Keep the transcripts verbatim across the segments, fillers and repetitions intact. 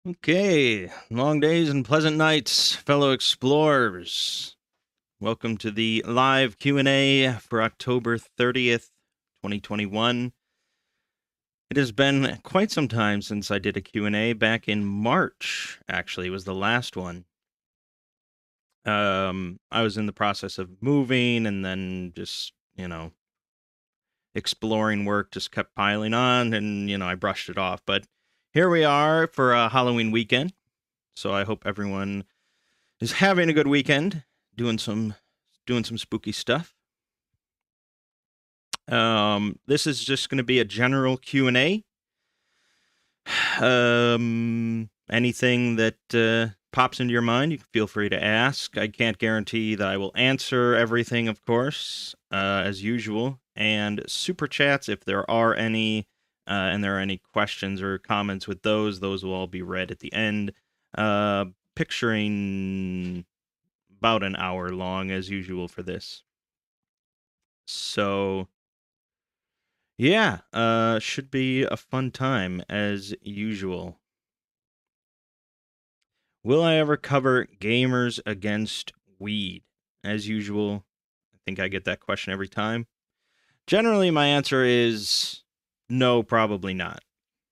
Okay, long days and pleasant nights, fellow explorers. Welcome to the live Q and A for October thirtieth, twenty twenty-one. It has been quite some time since I did a Q and A. Back in March, actually, was the last one. Um, I was in the process of moving and then just, you know, exploring work just kept piling on and, you know, I brushed it off. But here we are for a Halloween weekend. So I hope everyone is having a good weekend, doing some doing some spooky stuff. Um, this is just going to be a general Q and A. Um, anything that uh, pops into your mind, you can feel free to ask. I can't guarantee that I will answer everything, of course, uh, as usual. And super chats, if there are any, uh, and there are any questions or comments with those, those will all be read at the end. Uh, picturing about an hour long as usual for this. So yeah, uh should be a fun time as usual. Will I ever cover Gamers Against Weed? As usual, I think I get that question every time. Generally my answer is no, probably not.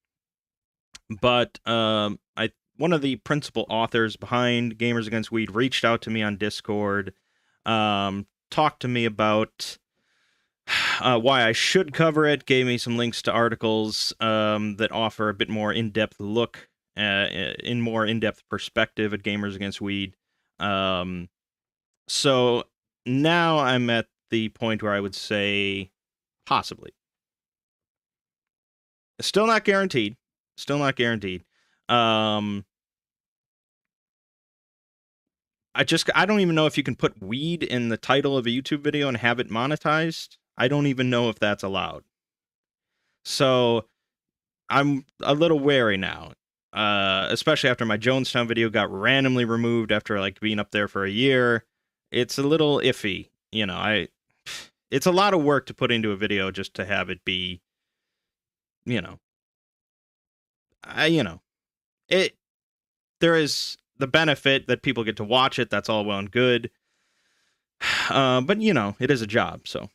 But um I one of the principal authors behind Gamers Against Weed reached out to me on Discord, um talked to me about uh, why I should cover it, gave me some links to articles um, that offer a bit more in-depth look, uh, in more in-depth perspective at Gamers Against Weed. Um, so now I'm at the point where I would say possibly. Still not guaranteed. Still not guaranteed. Um, I just I don't even know if you can put weed in the title of a YouTube video and have it monetized. I don't even know if that's allowed. So I'm a little wary now, uh, especially after my Jonestown video got randomly removed after like being up there for a year. It's a little iffy, you know. I, it's a lot of work to put into a video just to have it be, you know, I, you know, it. There is the benefit that people get to watch it. That's all well and good. Uh, but you know, it is a job, so.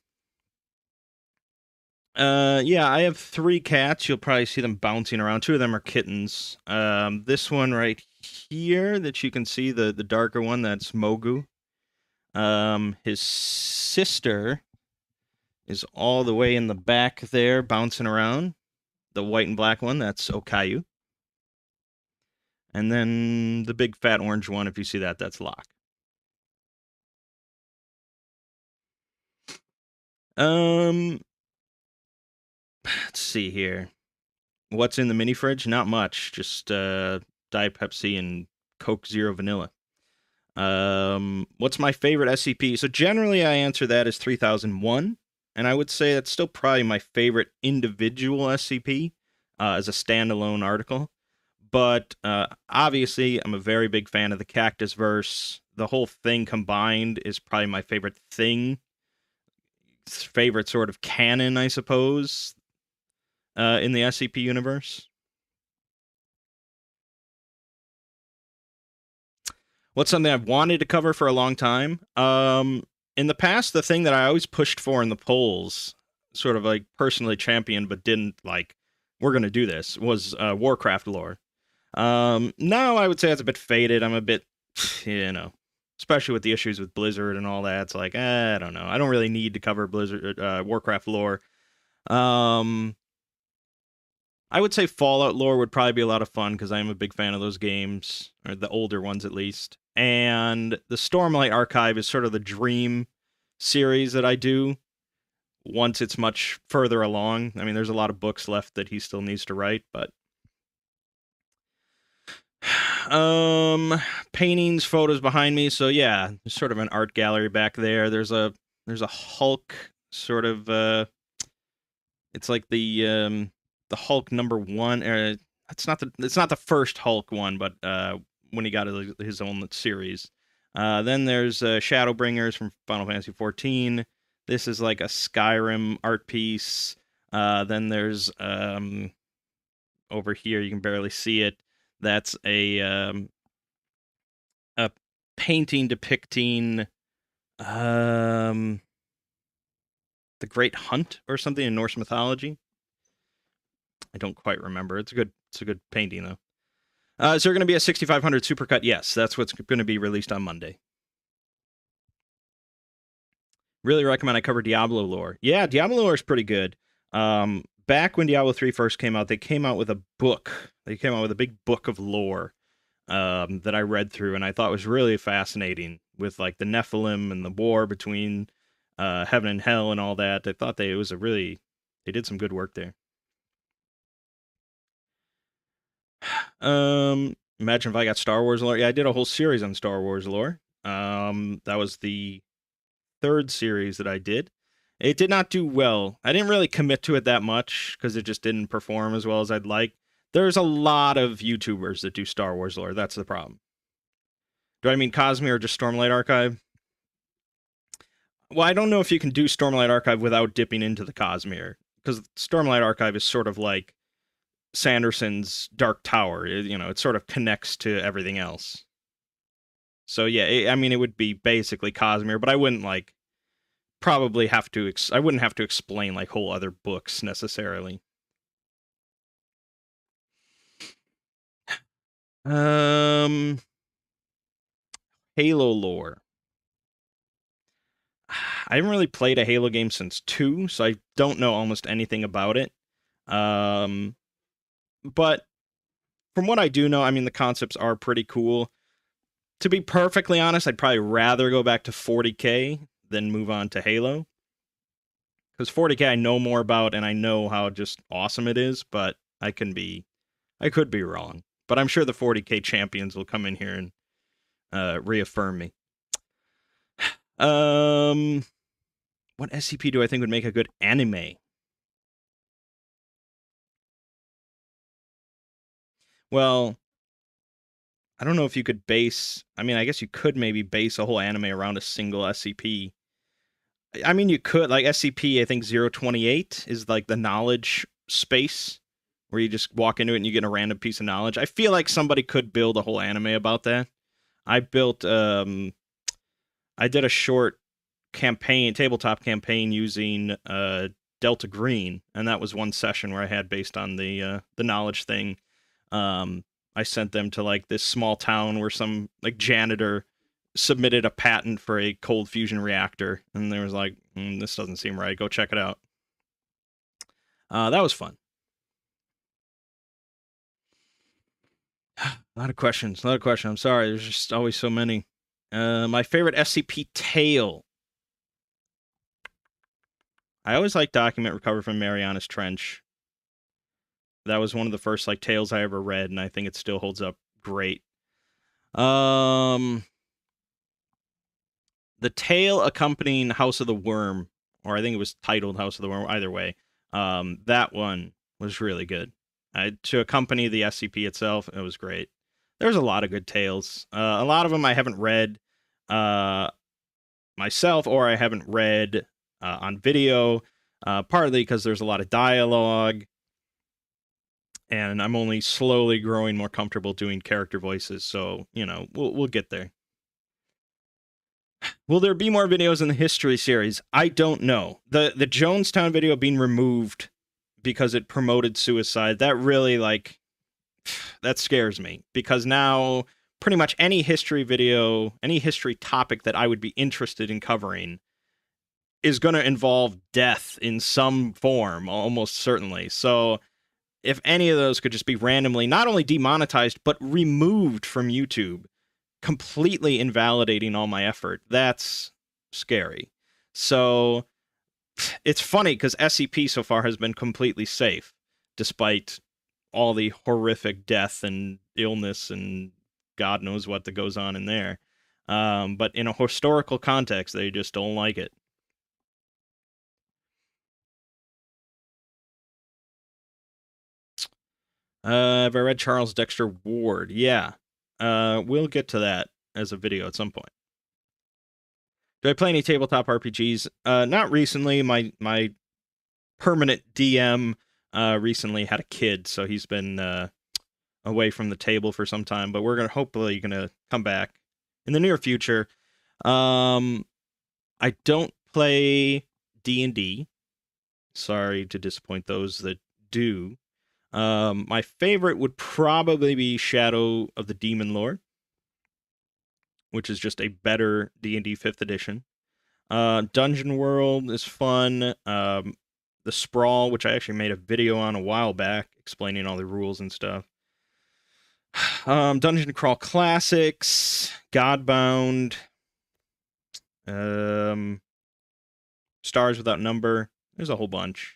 Uh, yeah, I have three cats. You'll probably see them bouncing around. Two of them are kittens. Um, this one right here that you can see, the the darker one, that's Mogu. Um, his sister is all the way in the back there, bouncing around. The white and black one, that's Okayu. And then the big fat orange one, if you see that, that's Locke. Um, let's see here. What's in the mini fridge? Not much. Just uh, Diet Pepsi and Coke Zero Vanilla. Um, what's my favorite S C P? So generally, I answer that as three thousand one, and I would say that's still probably my favorite individual S C P uh, as a standalone article. But uh, obviously, I'm a very big fan of the Cactus verse. The whole thing combined is probably my favorite thing, favorite sort of canon, I suppose, uh, in the S C P universe. What's something I've wanted to cover for a long time? Um, in the past, the thing that I always pushed for in the polls, sort of like personally championed but didn't like, we're going to do this, was uh, Warcraft lore. Um, now I would say it's a bit faded. I'm a bit, you know, especially with the issues with Blizzard and all that. It's like, eh, I don't know. I don't really need to cover Blizzard, uh, Warcraft lore. Um, I would say Fallout lore would probably be a lot of fun because I am a big fan of those games, or the older ones at least. And the Stormlight Archive is sort of the dream series that I do once it's much further along. I mean, there's a lot of books left that he still needs to write, but um paintings, photos behind me. So yeah, there's sort of an art gallery back there. There's a there's a Hulk sort of uh it's like the um the Hulk number one. Uh, it's not the it's not the first Hulk one, but uh, when he got his, his own series. Uh, then there's uh, Shadowbringers from Final Fantasy fourteen. This is like a Skyrim art piece. Uh, then there's um, over here, you can barely see it. That's a um, a painting depicting um, the Great Hunt or something in Norse mythology. I don't quite remember. It's a good it's a good painting though. Uh, is there going to be a sixty-five hundred supercut? Yes, that's what's going to be released on Monday. Really recommend I cover Diablo lore. Yeah, Diablo lore is pretty good. Um, back when Diablo three first came out, they came out with a book. They came out with a big book of lore um, that I read through, and I thought was really fascinating with like the Nephilim and the war between uh, heaven and hell and all that. I thought they it was a really they did some good work there. Um, imagine if I got Star Wars lore. Yeah, I did a whole series on Star Wars lore. Um, that was the third series that I did. It did not do well. I didn't really commit to it that much because it just didn't perform as well as I'd like. There's a lot of YouTubers that do Star Wars lore. That's the problem. Do I mean Cosmere or just Stormlight Archive? Well, I don't know if you can do Stormlight Archive without dipping into the Cosmere, because Stormlight Archive is sort of like Sanderson's Dark Tower. It, you know, it sort of connects to everything else. So yeah, it, I mean, it would be basically Cosmere, but I wouldn't like probably have to. Ex- I wouldn't have to explain like whole other books necessarily. Um, Halo lore. I haven't really played a Halo game since two, so I don't know almost anything about it. Um, but from what I do know, I mean, the concepts are pretty cool. To be perfectly honest, I'd probably rather go back to forty K than move on to Halo. Because forty K I know more about, and I know how just awesome it is, but I can be, I could be wrong. But I'm sure the forty K champions will come in here and uh, reaffirm me. Um, what S C P do I think would make a good anime? Well, I don't know if you could base. I mean, I guess you could maybe base a whole anime around a single S C P. I mean, you could like S C P. I think zero twenty-eight is like the knowledge space where you just walk into it and you get a random piece of knowledge. I feel like somebody could build a whole anime about that. I built. Um, I did a short campaign, tabletop campaign using uh, Delta Green, and that was one session where I had based on the uh, the knowledge thing. Um, I sent them to like this small town where some like janitor submitted a patent for a cold fusion reactor, and there was like, mm, this doesn't seem right. Go check it out. Uh, that was fun. A lot of questions. A lot of questions. I'm sorry. There's just always so many. Uh, my favorite S C P tale. I always like Document Recovered from Marianas Trench. That was one of the first like tales I ever read, and I think it still holds up great. Um, the tale accompanying House of the Worm, or I think it was titled House of the Worm. Either way, um, that one was really good. I, to accompany the S C P itself, it was great. There's a lot of good tales. Uh, a lot of them I haven't read uh, myself, or I haven't read uh, on video. Uh, partly because there's a lot of dialogue, and I'm only slowly growing more comfortable doing character voices. So you know, we'll we'll get there. Will there be more videos in the history series? I don't know. The the Jonestown video being removed because it promoted suicide, that really like that scares me, because now pretty much any history video, any history topic that I would be interested in covering is going to involve death in some form, almost certainly. So if any of those could just be randomly not only demonetized but removed from YouTube, completely invalidating all my effort, that's scary. So it's funny because S C P so far has been completely safe, despite all the horrific death and illness and God knows what that goes on in there. Um, but in a historical context, they just don't like it. Uh, have I read Charles Dexter Ward? Yeah. Uh, we'll get to that as a video at some point. Do I play any tabletop R P Gs? Uh, not recently. My my permanent D M uh, recently had a kid, so he's been uh, away from the table for some time, but we're gonna hopefully gonna come back in the near future. Um, I don't play D and D. Sorry to disappoint those that do. Um, my favorite would probably be Shadow of the Demon Lord, which is just a better D and D fifth edition. Uh, Dungeon World is fun. Um, the Sprawl, which I actually made a video on a while back, explaining all the rules and stuff. Um, Dungeon Crawl Classics, Godbound, um, Stars Without Number. There's a whole bunch.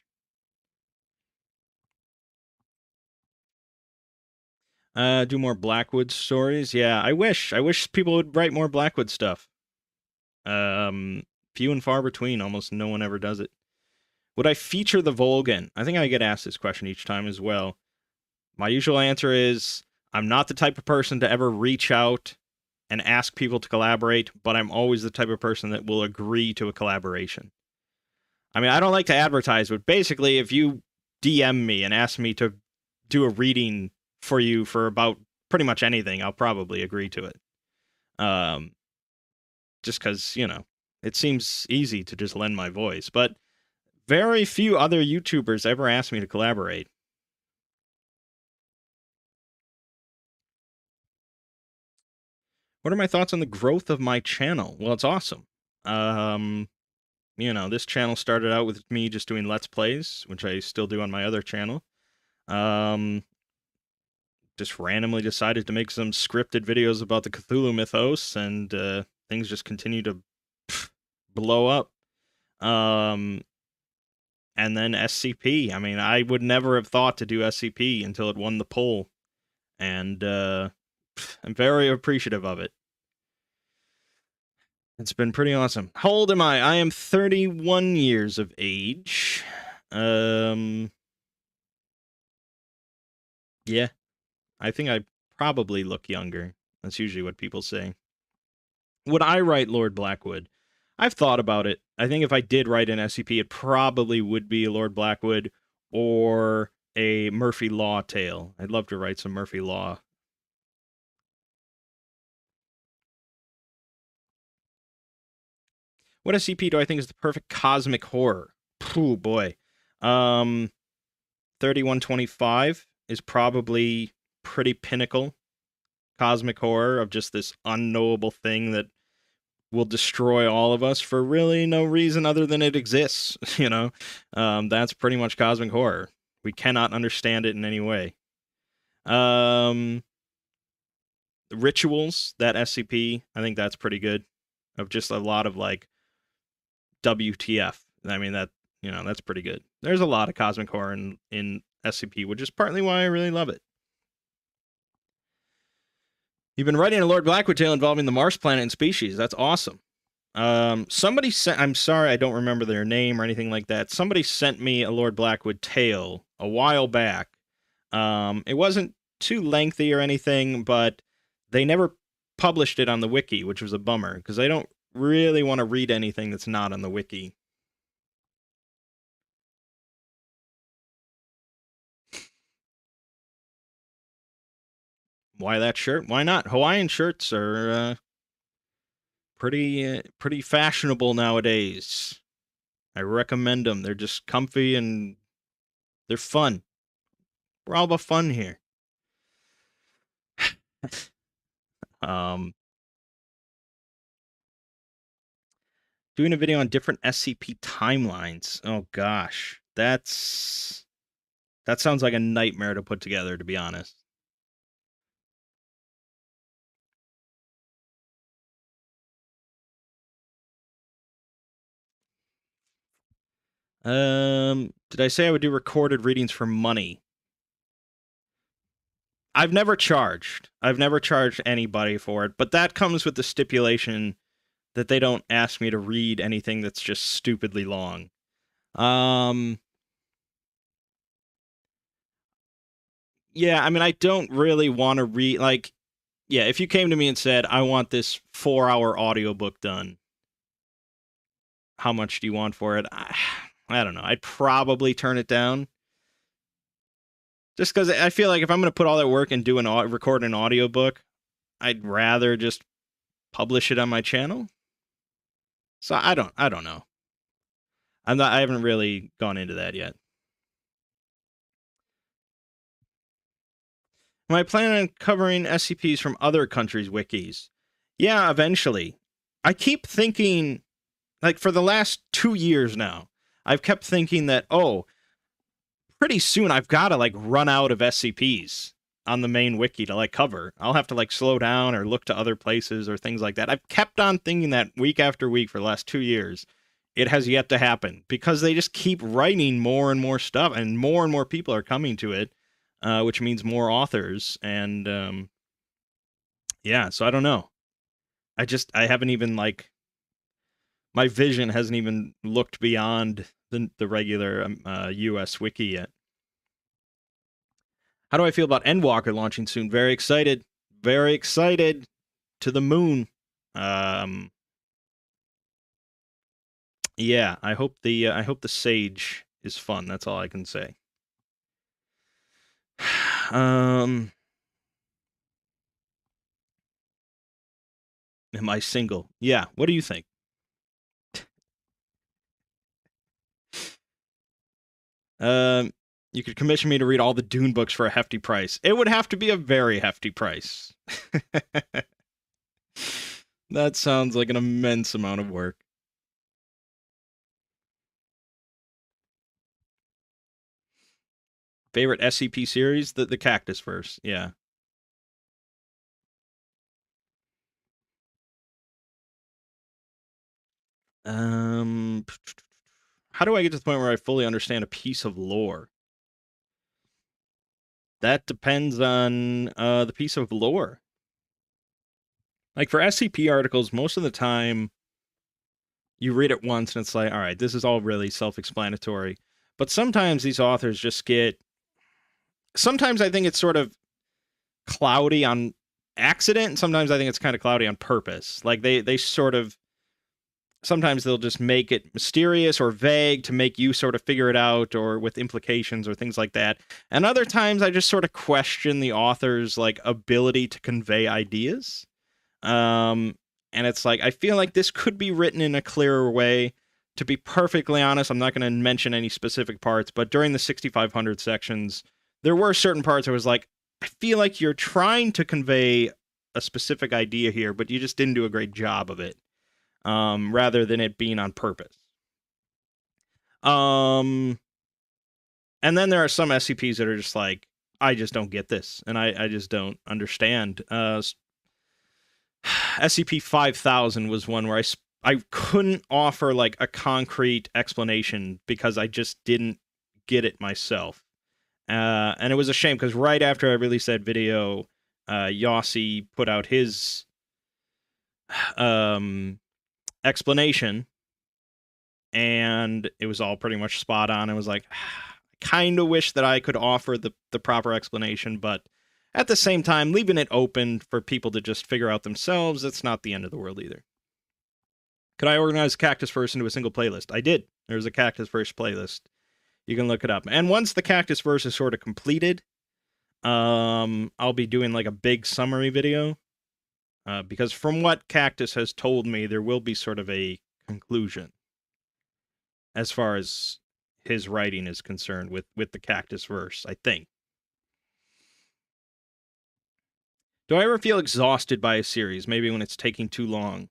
Uh, do more Blackwood stories. Yeah, I wish. I wish people would write more Blackwood stuff. Um, few and far between. Almost no one ever does it. Would I feature the Volgan? I think I get asked this question each time as well. My usual answer is I'm not the type of person to ever reach out and ask people to collaborate, but I'm always the type of person that will agree to a collaboration. I mean, I don't like to advertise, but basically, if you D M me and ask me to do a reading for you for about pretty much anything, I'll probably agree to it. Um, just because, you know, it seems easy to just lend my voice, but very few other YouTubers ever asked me to collaborate. What are my thoughts on the growth of my channel? Well, it's awesome. Um, you know, this channel started out with me just doing Let's Plays, which I still do on my other channel. Um, just randomly decided to make some scripted videos about the Cthulhu mythos, and uh, things just continue to pff, blow up. Um, and then S C P. I mean, I would never have thought to do S C P until it won the poll, and uh, I'm very appreciative of it. It's been pretty awesome. How old am I? I am thirty-one years of age. Um, yeah, I think I probably look younger. That's usually what people say. Would I write Lord Blackwood? I've thought about it. I think if I did write an S C P, it probably would be Lord Blackwood or a Murphy Law tale. I'd love to write some Murphy Law. What S C P do I think is the perfect cosmic horror? Oh boy. Um, thirty-one twenty-five is probably pretty pinnacle cosmic horror of just this unknowable thing that will destroy all of us for really no reason other than it exists. You know, um, that's pretty much cosmic horror. We cannot understand it in any way. Um, Rituals, that S C P, I think that's pretty good. Of just a lot of like W T F. I mean, that, you know, that's pretty good. There's a lot of cosmic horror in, in S C P, which is partly why I really love it. You've been writing a Lord Blackwood tale involving the Mars planet and species. That's awesome. Um, somebody sent, I'm sorry, I don't remember their name or anything like that. Somebody sent me a Lord Blackwood tale a while back. Um, it wasn't too lengthy or anything, but they never published it on the wiki, which was a bummer, because I don't really want to read anything that's not on the wiki. Why that shirt? Why not? Hawaiian shirts are uh, pretty uh, pretty fashionable nowadays. I recommend them. They're just comfy and they're fun. We're all about fun here. um, doing a video on different S C P timelines. Oh gosh, that's that sounds like a nightmare to put together, to be honest. Um, did I say I would do recorded readings for money? I've never charged. I've never charged anybody for it, but that comes with the stipulation that they don't ask me to read anything that's just stupidly long. Um, yeah, I mean, I don't really want to read, like, yeah, if you came to me and said, I want this four hour audiobook done, how much do you want for it? I, I don't know. I'd probably turn it down. Just because I feel like if I'm going to put all that work and do an record an audiobook, I'd rather just publish it on my channel. So I don't I don't know. I'm not I haven't really gone into that yet. Am I planning on covering S C Ps from other countries' wikis? Yeah, eventually. I keep thinking, like, for the last two years now, I've kept thinking that, oh, pretty soon I've got to, like, run out of S C Ps on the main wiki to, like, cover. I'll have to, like, slow down or look to other places or things like that. I've kept on thinking that week after week for the last two years. It has yet to happen because they just keep writing more and more stuff, and more and more people are coming to it. Uh, which means more authors, and um, yeah, so I don't know. I just, I haven't even, like, my vision hasn't even looked beyond the, the regular um, uh, U S wiki yet. How do I feel about Endwalker launching soon? Very excited. Very excited. To the moon. Um, yeah, I hope the, uh, I hope the Sage is fun. That's all I can say. Um... Am I single? Yeah. What do you think? Um, you could commission me to read all the Dune books for a hefty price. It would have to be a very hefty price. That sounds like an immense amount of work. Favorite S C P series? The, the Cactus Verse, yeah. Um, how do I get to the point where I fully understand a piece of lore? That depends on uh, the piece of lore. Like for S C P articles, most of the time, you read it once and it's like, all right, this is all really self-explanatory. But sometimes these authors just get... Sometimes I think it's sort of cloudy on accident, and sometimes I think it's kind of cloudy on purpose. Like they they sort of... Sometimes they'll just make it mysterious or vague to make you sort of figure it out, or with implications or things like that. And other times I just sort of question the author's like ability to convey ideas. Um, and it's like, I feel like this could be written in a clearer way. To be perfectly honest, I'm not going to mention any specific parts, but during the sixty-five hundred sections, there were certain parts I was like, I feel like you're trying to convey a specific idea here, but you just didn't do a great job of it. Um, rather than it being on purpose. Um, and then there are some S C Ps that are just like, I just don't get this, and I, I just don't understand. Uh, S C P five thousand was one where I, I couldn't offer like a concrete explanation because I just didn't get it myself. Uh, and it was a shame because right after I released that video, uh, Yossi put out his um, explanation, and it was all pretty much spot on. I was like, I kind of wish that I could offer the, the proper explanation, but at the same time, leaving it open for people to just figure out themselves, it's not the end of the world either. Could I organize Cactus Verse into a single playlist? I did. There's a Cactus Verse playlist. You can look it up. And once the Cactus Verse is sort of completed, um, I'll be doing like a big summary video. Uh, because from what Cactus has told me, there will be sort of a conclusion as far as his writing is concerned with, with the Cactus Verse, I think. Do I ever feel exhausted by a series, maybe when it's taking too long?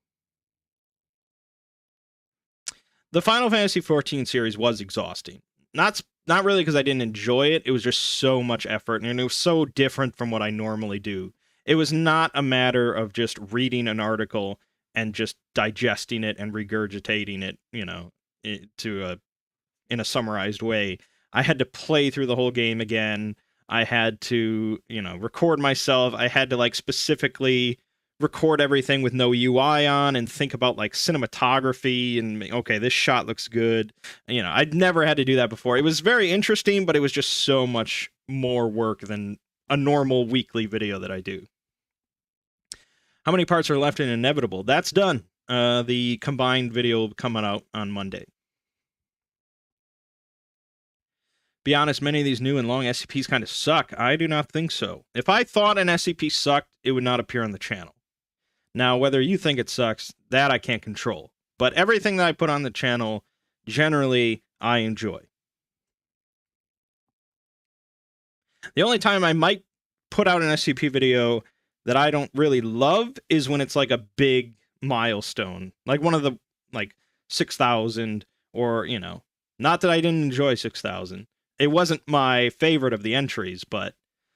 The Final Fantasy fourteen series was exhausting. Not not really because I didn't enjoy it, it was just so much effort, and it was so different from what I normally do. It was not a matter of just reading an article and just digesting it and regurgitating it, you know, to a in a summarized way. I had to play through the whole game again. I had to, you know, record myself. I had to, like, specifically record everything with no U I on and think about, like, cinematography and, okay, this shot looks good. You know, I'd never had to do that before. It was very interesting, but it was just so much more work than a normal weekly video that I do. How many parts are left in Inevitable? That's done. Uh, the combined video will be coming out on Monday. Be honest, many of these new and long S C Ps kind of suck. I do not think so. If I thought an S C P sucked, it would not appear on the channel. Now, whether you think it sucks, that I can't control. But everything that I put on the channel, generally, I enjoy. The only time I might put out an S C P video that I don't really love is when it's like a big milestone. Like one of the, like, six thousand, or, you know, not that I didn't enjoy six thousand. It wasn't my favorite of the entries, but,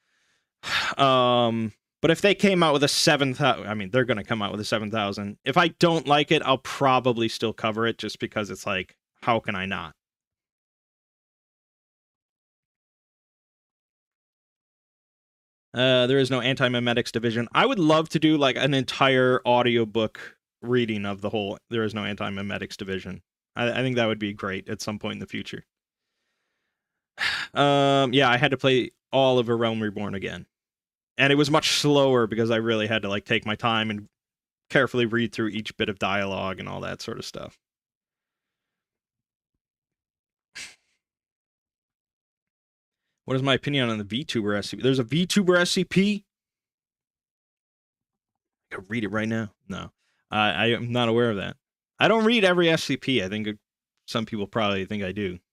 um... But if they came out with a seven thousand, I mean, they're going to come out with a seven thousand. If I don't like it, I'll probably still cover it just because it's like, how can I not? Uh, there is no anti-memetics division. I would love to do like an entire audiobook reading of the whole There Is No Anti-Memetics division. I, I think that would be great at some point in the future. Um, yeah, I had to play all of A Realm Reborn again. And it was much slower because I really had to like take my time and carefully read through each bit of dialogue and all that sort of stuff. What is my opinion on the VTuber S C P? There's a VTuber S C P? I could read it right now. No, uh, I am not aware of that. I don't read every S C P. I think some people probably think I do.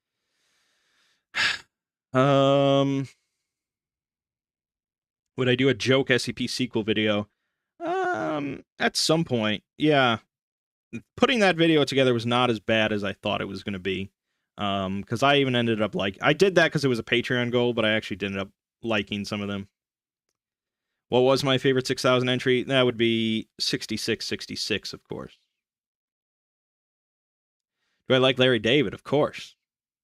um... Would I do a joke S C P sequel video? Um, at some point, yeah. Putting that video together was not as bad as I thought it was going to be. Um, because I even ended up like, I did that because it was a Patreon goal, but I actually ended up liking some of them. What was my favorite six thousand entry? That would be sixty-six sixty-six, of course. Do I like Larry David? Of course.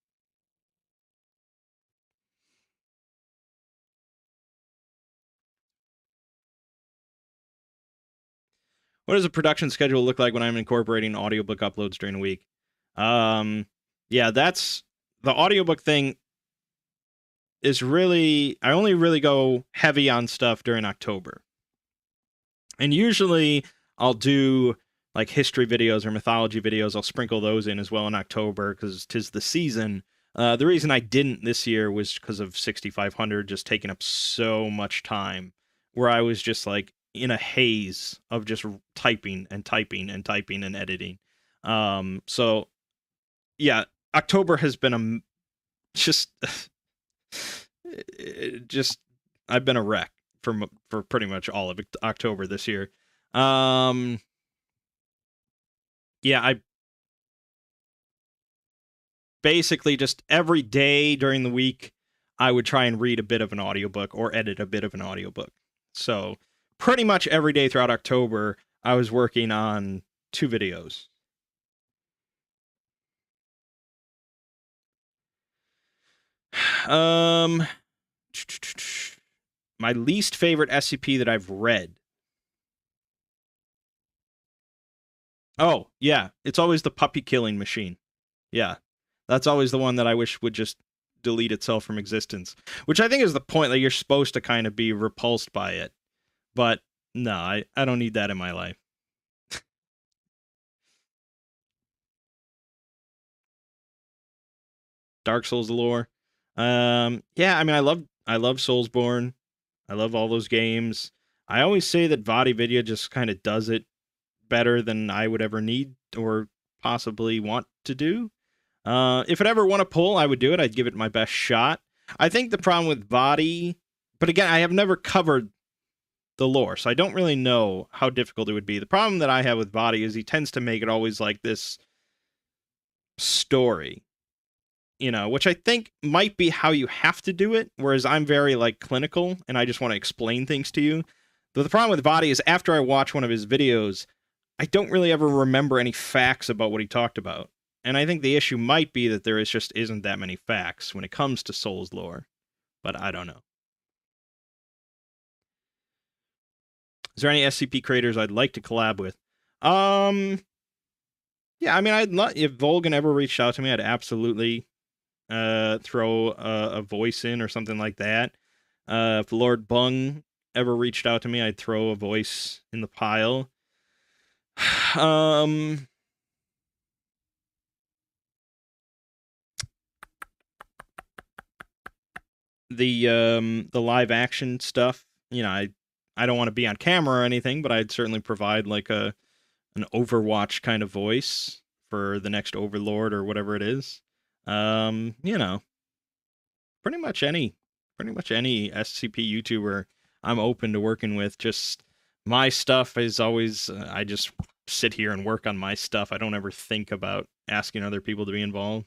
What does a production schedule look like when I'm incorporating audiobook uploads during the week? Um, yeah, that's... The audiobook thing is really... I only really go heavy on stuff during October. And usually I'll do like history videos or mythology videos. I'll sprinkle those in as well in October because 'tis the season. Uh, the reason I didn't this year was because of sixty-five hundred just taking up so much time, where I was just like in a haze of just typing and typing and typing and editing. Um, so yeah, October has been a just just I've been a wreck for for pretty much all of October this year. Um, yeah, I basically just every day during the week, I would try and read a bit of an audiobook or edit a bit of an audiobook. So pretty much every day throughout October, I was working on two videos. Um, my least favorite S C P that I've read. Oh, yeah. It's always the puppy killing machine. Yeah. That's always the one that I wish would just delete itself from existence. Which I think is the point, that you're supposed to kind of be repulsed by it. But no, I, I don't need that in my life. Dark Souls lore. Um, yeah, I mean, I love I love Soulsborne. I love all those games. I always say that VaatiVidya just kind of does it better than I would ever need or possibly want to do. Uh, if it ever won a poll, I would do it. I'd give it my best shot. I think the problem with Vaati, but again, I have never covered the lore, so I don't really know how difficult it would be. The problem that I have with Vaati is he tends to make it always like this story, you know, which I think might be how you have to do it, whereas I'm very, like, clinical, and I just want to explain things to you. But the problem with Vaati is after I watch one of his videos, I don't really ever remember any facts about what he talked about. And I think the issue might be that there is just isn't that many facts when it comes to Souls lore. But I don't know. Is there any S C P creators I'd like to collab with? Um, yeah, I mean, I'd love, if Volgan ever reached out to me, I'd absolutely uh, throw a, a voice in or something like that. Uh, if Lord Bung ever reached out to me, I'd throw a voice in the pile. Um... the um the live action stuff, you know, I I don't want to be on camera or anything, but I'd certainly provide like a an Overwatch kind of voice for the next Overlord or whatever it is. Um, you know, pretty much any pretty much any S C P YouTuber I'm open to working with. Just my stuff is always uh, I just sit here and work on my stuff. I don't ever think about asking other people to be involved.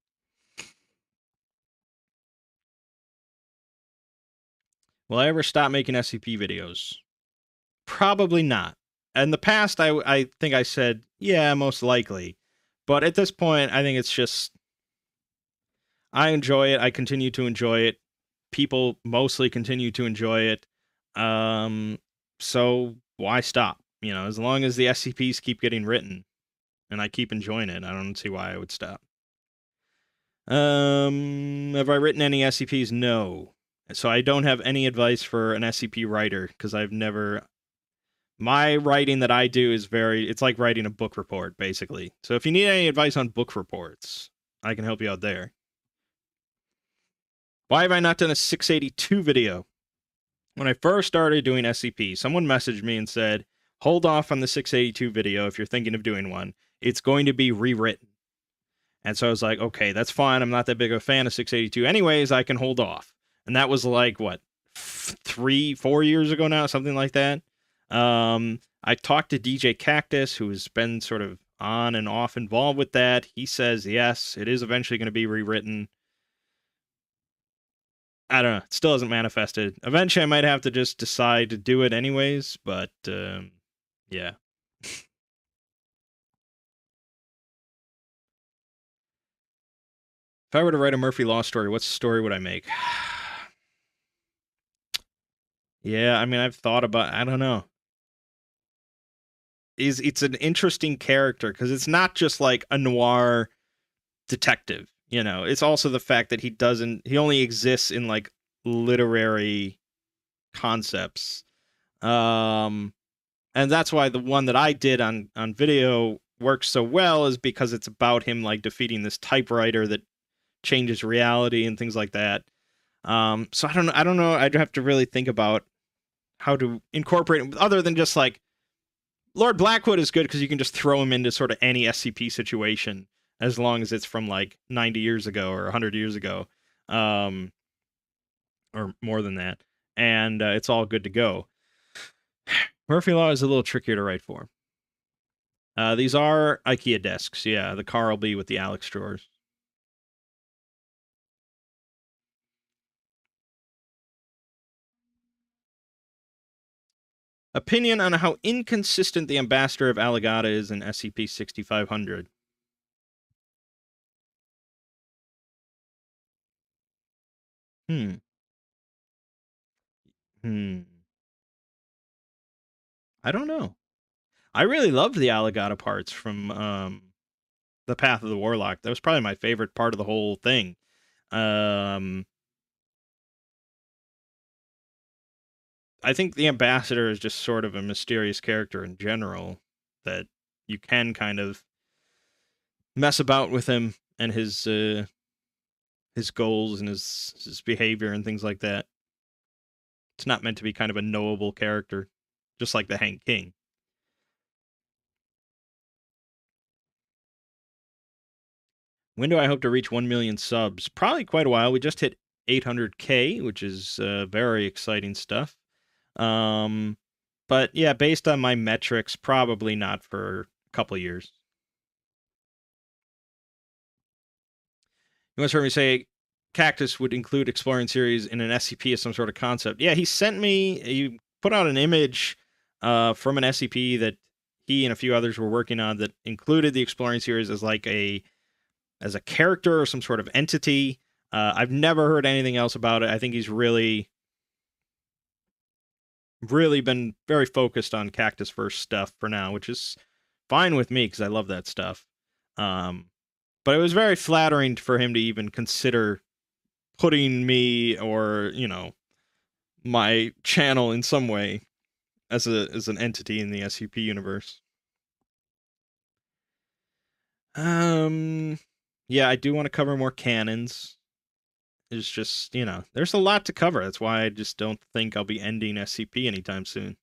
Will I ever stop making S C P videos? Probably not. In the past, I, I think I said, yeah, most likely. But at this point, I think it's just, I enjoy it. I continue to enjoy it. People mostly continue to enjoy it. Um, so why stop? You know, as long as the S C Ps keep getting written and I keep enjoying it, I don't see why I would stop. Um, have I written any S C Ps? No. So I don't have any advice for an S C P writer because I've never. My writing that I do is very. It's like writing a book report, basically. So if you need any advice on book reports, I can help you out there. Why have I not done a six eighty-two video? When I first started doing S C P, someone messaged me and said, hold off on the six eighty-two video if you're thinking of doing one. It's going to be rewritten. And so I was like, okay, that's fine. I'm not that big of a fan of six eighty-two. Anyways, I can hold off. And that was like, what, three, four years ago now, something like that. Um, I talked to D J Cactus, who's been sort of on and off involved with that. He says, yes, it is eventually going to be rewritten. I don't know. It still hasn't manifested. Eventually, I might have to just decide to do it anyways, but um, yeah. If I were to write a Murphy Law story, what story would I make? Yeah, I mean, I've thought about. I don't know. Is it's an interesting character because it's not just like a noir detective. You know, it's also the fact that he doesn't. He only exists in like literary concepts. Um, and that's why the one that I did on on video works so well is because it's about him like defeating this typewriter that changes reality and things like that. Um, so I don't know. I don't know. I'd have to really think about how to incorporate it other than just like Lord Blackwood is good because you can just throw him into sort of any S C P situation as long as it's from like ninety years ago or one hundred years ago, um, or more than that, and uh, it's all good to go. Murphy Law is a little trickier to write for. Uh, these are IKEA desks, yeah. The Carl B with the Alex drawers. Opinion on how inconsistent the ambassador of Allegata is in S C P sixty-five hundred. Hmm. Hmm. I don't know. I really loved the Allegata parts from um, the Path of the Warlock. That was probably my favorite part of the whole thing. Um, I think the ambassador is just sort of a mysterious character in general that you can kind of mess about with him and his uh, his goals and his his behavior and things like that. It's not meant to be kind of a knowable character, just like the Hank King. When do I hope to reach one million subs? Probably quite a while. We just hit eight hundred K, which is uh, very exciting stuff. Um, but yeah, based on my metrics, probably not for a couple of years. You once heard me say Cactus would include Exploring Series in an S C P as some sort of concept. Yeah, he sent me, he put out an image uh, from an S C P that he and a few others were working on that included the Exploring Series as like a as a character or some sort of entity. Uh, I've never heard anything else about it. I think he's really, really been very focused on Cactus First stuff for now, which is fine with me because I love that stuff. Um, but it was very flattering for him to even consider putting me or, you know, my channel in some way as a as an entity in the S C P universe. Um, yeah, I do want to cover more canons. It's just, you know, there's a lot to cover. That's why I just don't think I'll be ending S C P anytime soon.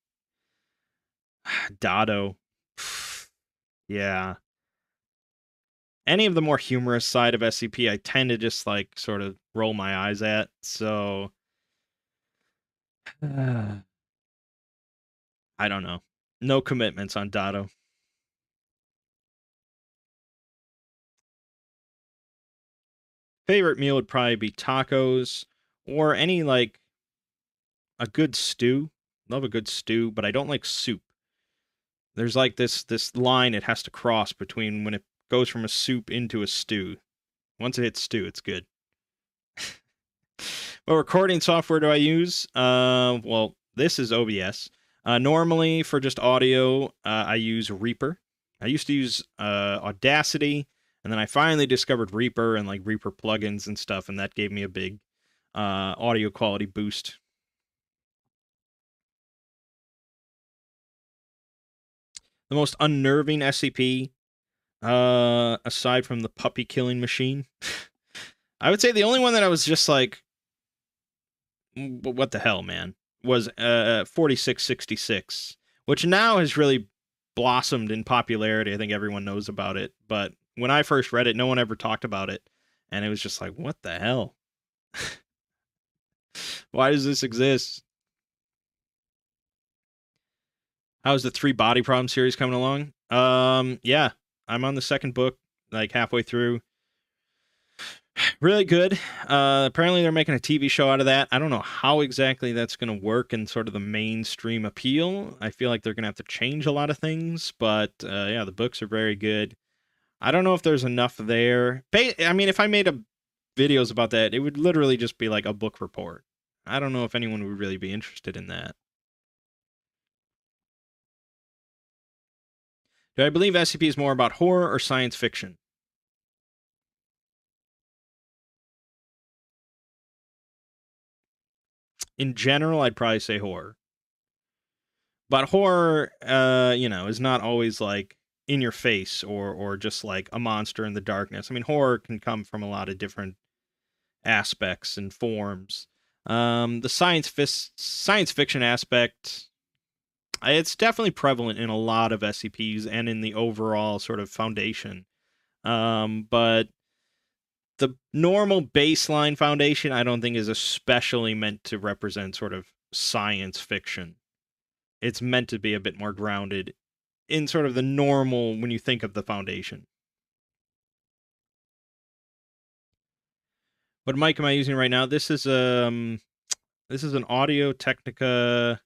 Dado. Yeah. Any of the more humorous side of S C P, I tend to just, like, sort of roll my eyes at, so... I don't know. No commitments on Dado. Favorite meal would probably be tacos, or any, like, a good stew. Love a good stew, but I don't like soup. There's, like, this this line it has to cross between when it goes from a soup into a stew. Once it hits stew, it's good. What recording software do I use? Uh, well, this is O B S. Uh, normally, for just audio, uh, I use Reaper. I used to use uh, Audacity, and then I finally discovered Reaper and like Reaper plugins and stuff, and that gave me a big uh, audio quality boost. The most unnerving S C P, uh, aside from the puppy killing machine, I would say the only one that I was just like, what the hell, man, was uh, forty-six sixty-six, which now has really blossomed in popularity. I think everyone knows about it, but when I first read it, no one ever talked about it, and it was just like, what the hell? Why does this exist? How's the Three Body Problem series coming along? Um, yeah, I'm on the second book, like halfway through. Really good. Uh, apparently they're making a T V show out of that. I don't know how exactly that's going to work in sort of the mainstream appeal. I feel like they're going to have to change a lot of things, but uh, yeah, the books are very good. I don't know if there's enough there. I mean, if I made a videos about that, it would literally just be like a book report. I don't know if anyone would really be interested in that. Do I believe S C P is more about horror or science fiction? In general, I'd probably say horror. But horror, uh, you know, is not always like in your face or or just like a monster in the darkness. I mean, horror can come from a lot of different aspects and forms. Um, the science fi- science fiction aspect, it's definitely prevalent in a lot of S C Ps and in the overall sort of foundation. Um, but the normal baseline foundation, I don't think is especially meant to represent sort of science fiction. It's meant to be a bit more grounded in sort of the normal when you think of the foundation. What mic am I using right now? This is um this is an Audio Technica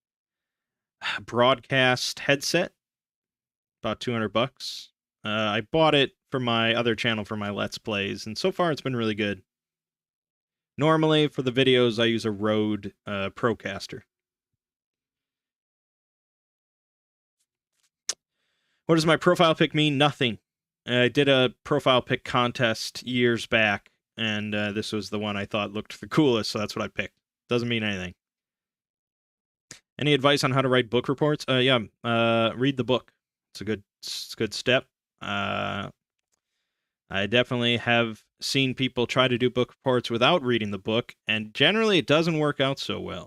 broadcast headset. About two hundred bucks. Uh, I bought it for my other channel for my Let's Plays, and so far it's been really good. Normally, for the videos, I use a Rode uh, Procaster. What does my profile pic mean? Nothing. I did a profile pic contest years back, and uh, this was the one I thought looked the coolest, so that's what I picked. Doesn't mean anything. Any advice on how to write book reports? Uh, yeah, uh, read the book. It's a good, it's a good step. Uh, I definitely have seen people try to do book reports without reading the book, and generally it doesn't work out so well.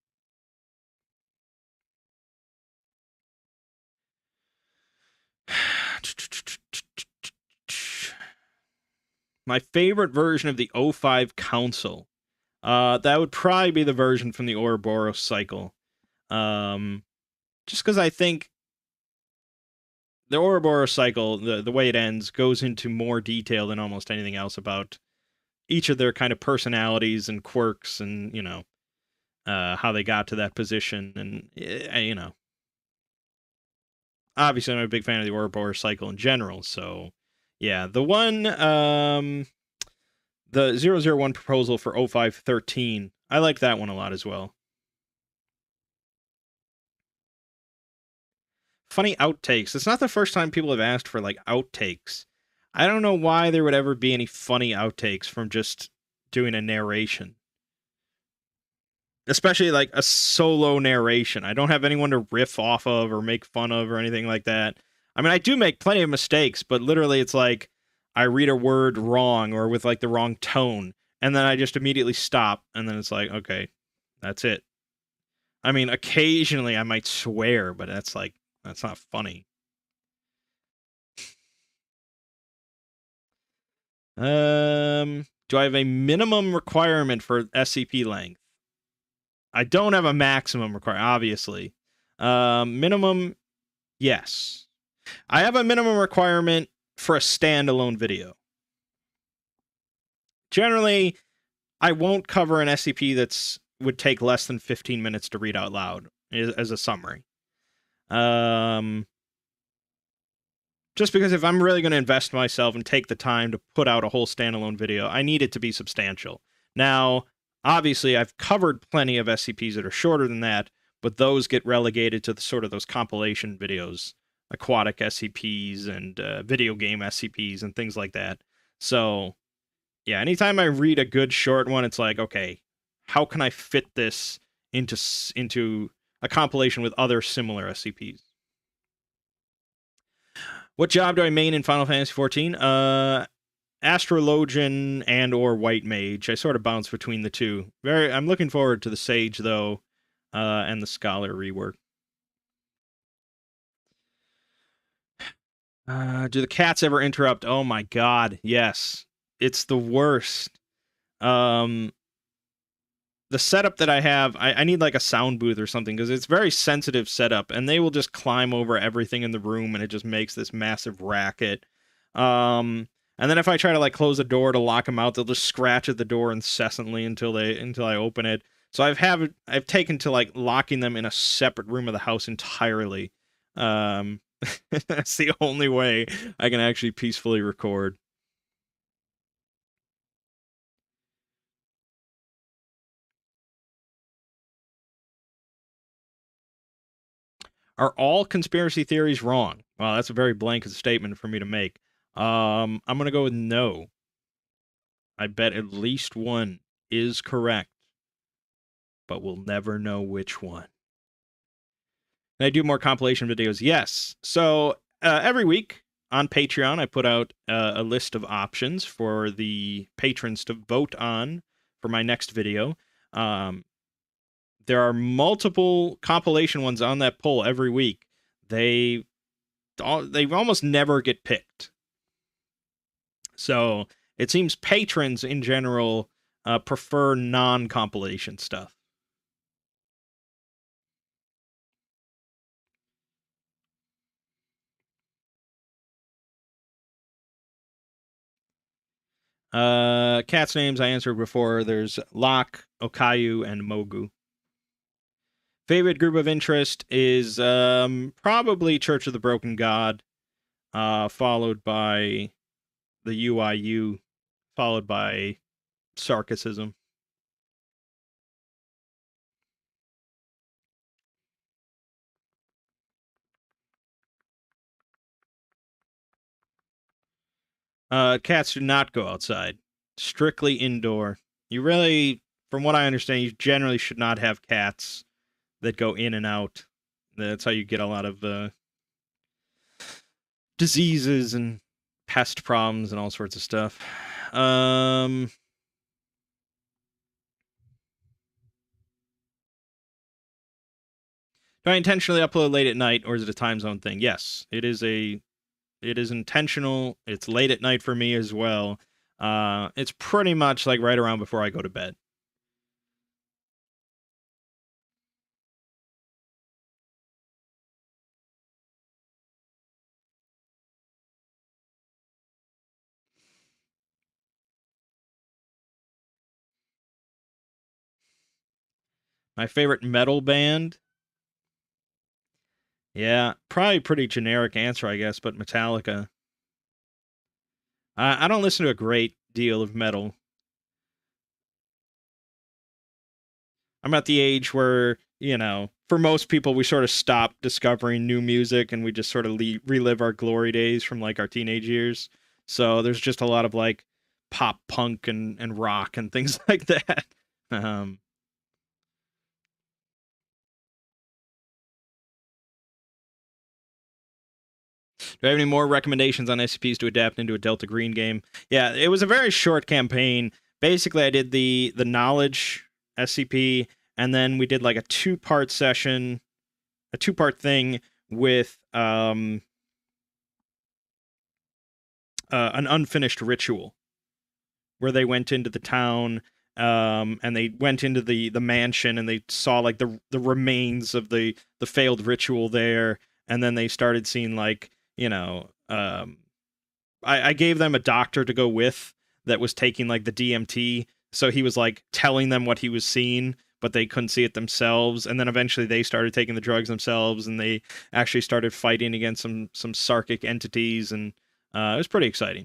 My favorite version of the O five Council. Uh, that would probably be the version from the Ouroboros cycle. Um, just because I think the Ouroboros cycle, the, the way it ends, goes into more detail than almost anything else about each of their kind of personalities and quirks and, you know, uh, how they got to that position. And, uh, you know, obviously I'm a big fan of the Ouroboros cycle in general. So, yeah, the one, um, the zero zero one proposal for oh five thirteen, I like that one a lot as well. Funny outtakes. It's not the first time people have asked for, like, outtakes. I don't know why there would ever be any funny outtakes from just doing a narration. Especially, like, a solo narration. I don't have anyone to riff off of or make fun of or anything like that. I mean, I do make plenty of mistakes, but literally it's like I read a word wrong or with, like, the wrong tone, and then I just immediately stop, and then it's like, okay, that's it. I mean, occasionally I might swear, but that's like, that's not funny. Um, do I have a minimum requirement for S C P length? I don't have a maximum requirement, obviously. Um, minimum, yes. I have a minimum requirement for a standalone video. Generally, I won't cover an S C P that's would take less than fifteen minutes to read out loud as a summary. Um, just because if I'm really going to invest myself and take the time to put out a whole standalone video, I need it to be substantial. Now, obviously, I've covered plenty of S C Ps that are shorter than that, but those get relegated to the sort of those compilation videos, aquatic S C Ps and uh, video game S C Ps and things like that. So, yeah, anytime I read a good short one, it's like, okay, how can I fit this into into a compilation with other similar S C Ps? What job do I main in Final Fantasy fourteen? Uh, Astrologian and or White Mage. I sort of bounce between the two. Very, I'm looking forward to the Sage though, uh, and the Scholar rework. Uh, do the cats ever interrupt? Oh my god, yes. It's the worst. Um, the setup that I have, I, I need like a sound booth or something because it's very sensitive setup, and they will just climb over everything in the room, and it just makes this massive racket. Um, and then if I try to like close the door to lock them out, they'll just scratch at the door incessantly until they until I open it. So I've have I've taken to like locking them in a separate room of the house entirely. Um, that's the only way I can actually peacefully record. Are all conspiracy theories wrong? Well, that's a very blanket statement for me to make. Um, I'm going to go with no. I bet at least one is correct, but we'll never know which one. And I do more compilation videos. Yes. So uh, every week on Patreon, I put out uh, a list of options for the patrons to vote on for my next video. Um, there are multiple compilation ones on that poll every week. They they almost never get picked. So it seems patrons in general uh, prefer non-compilation stuff. Uh, cats' names I answered before. There's Locke, Okayu, and Mogu. Favorite group of interest is um, probably Church of the Broken God, uh, followed by the U I U, followed by Sarcasm. Uh, cats do not go outside. Strictly indoor. You really, from what I understand, you generally should not have cats that go in and out. That's how you get a lot of uh, diseases and pest problems and all sorts of stuff. Um, do I intentionally upload late at night, or is it a time zone thing? Yes, it is a, it is intentional. It's late at night for me as well. Uh, it's pretty much like right around before I go to bed. My favorite metal band? Yeah, probably pretty generic answer, I guess, but Metallica. I, I don't listen to a great deal of metal. I'm at the age where, you know, for most people, we sort of stop discovering new music and we just sort of le- relive our glory days from like our teenage years. So there's just a lot of like pop punk and, and rock and things like that. Um, do I have any more recommendations on S C Ps to adapt into a Delta Green game? Yeah, it was a very short campaign, basically I did the the knowledge S C P, and then we did like a two part session, a two part thing with um uh, an unfinished ritual, where they went into the town, um, and they went into the the mansion, and they saw like the the remains of the the failed ritual there, and then they started seeing like, you know, um, I, I gave them a doctor to go with that was taking like the D M T, so he was like telling them what he was seeing, but they couldn't see it themselves, and then eventually they started taking the drugs themselves, and they actually started fighting against some some Sarkic entities, and uh, it was pretty exciting.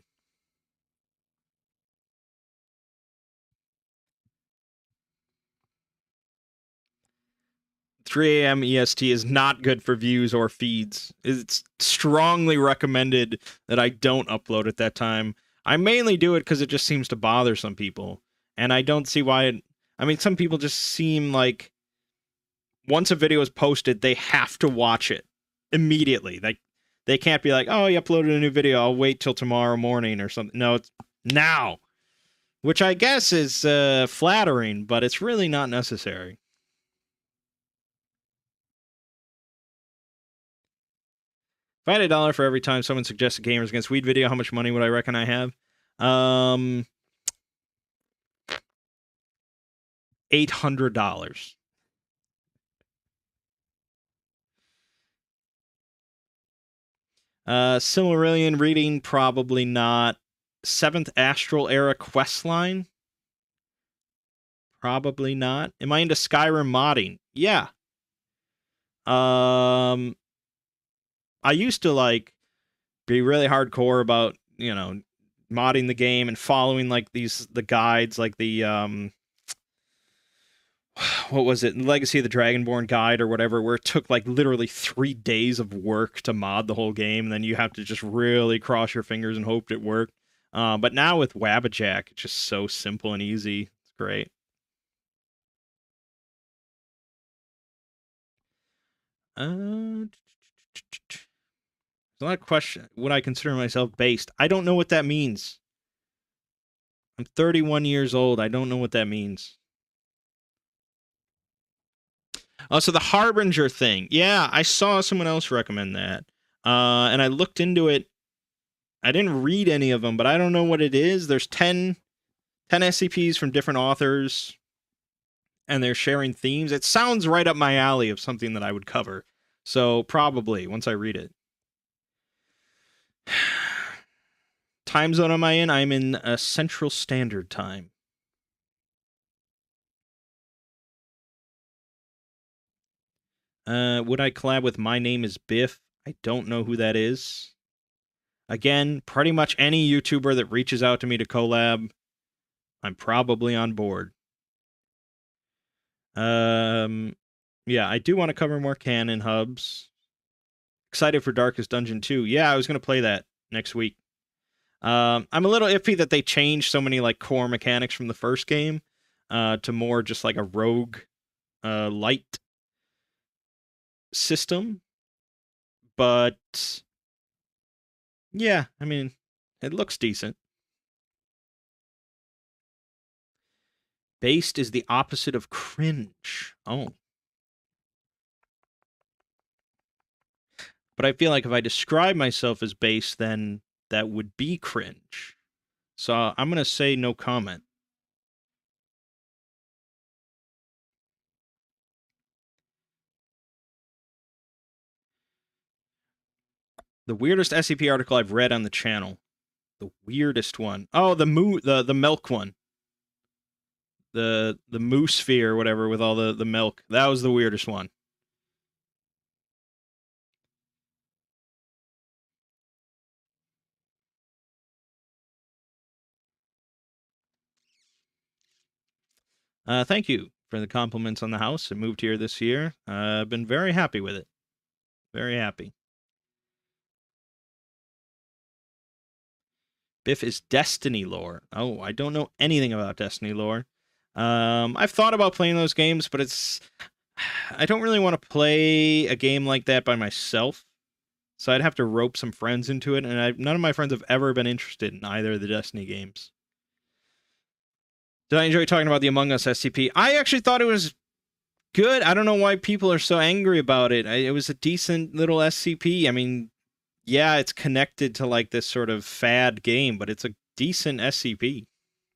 three a.m. E S T is not good for views or feeds. It's strongly recommended that I don't upload at that time. I mainly do it because it just seems to bother some people. And I don't see why it... I mean, some people just seem like once a video is posted, they have to watch it immediately. Like, they can't be like, oh, you uploaded a new video, I'll wait till tomorrow morning or something. No, it's now. Which I guess is uh, flattering, but it's really not necessary. If I had a dollar for every time someone suggests a Gamers Against Weed video, how much money would I reckon I have? Um, eight hundred dollars. Uh, Silmarillion reading, probably not. Seventh Astral Era questline? Probably not. Am I into Skyrim modding? Yeah. Um, I used to, like, be really hardcore about, you know, modding the game and following, like, these, the guides, like the, um, what was it, Legacy of the Dragonborn guide or whatever, where it took like literally three days of work to mod the whole game, and then you have to just really cross your fingers and hope it worked. Uh, but now with Wabbajack, it's just so simple and easy. It's great. Uh, it's not a question. Would I consider myself based? I don't know what that means. I'm thirty-one years old. I don't know what that means. Oh, so the Harbinger thing. Yeah, I saw someone else recommend that. Uh, and I looked into it. I didn't read any of them, but I don't know what it is. There's ten, ten S C Ps from different authors, and they're sharing themes. It sounds right up my alley of something that I would cover. So probably, once I read it. Time zone am I in? I'm in a Central Standard Time. Uh, would I collab with My Name is Biff? I don't know who that is. Again, pretty much any YouTuber that reaches out to me to collab, I'm probably on board. Um, yeah, I do want to cover more canon hubs. Excited for Darkest Dungeon two. Yeah, I was going to play that next week. Um, I'm a little iffy that they changed so many like core mechanics from the first game uh, to more just like a rogue uh, light system. But yeah, I mean, it looks decent. Based is the opposite of cringe. Oh. But I feel like if I describe myself as based, then that would be cringe. So I'm going to say no comment. The weirdest S C P article I've read on the channel. The weirdest one. Oh, the moo the the milk one. The the moose sphere or whatever with all the the milk. That was the weirdest one. Uh, thank you for the compliments on the house. I moved here this year. Uh, I've been very happy with it. Very happy. Biff is Destiny lore. Oh, I don't know anything about Destiny lore. Um, I've thought about playing those games, but it's... I don't really want to play a game like that by myself. So I'd have to rope some friends into it, and I, none of my friends have ever been interested in either of the Destiny games. Did I enjoy talking about the Among Us S C P? I actually thought it was good. I don't know why people are so angry about it. I, it was a decent little S C P. I mean, yeah, it's connected to like this sort of fad game, but it's a decent S C P.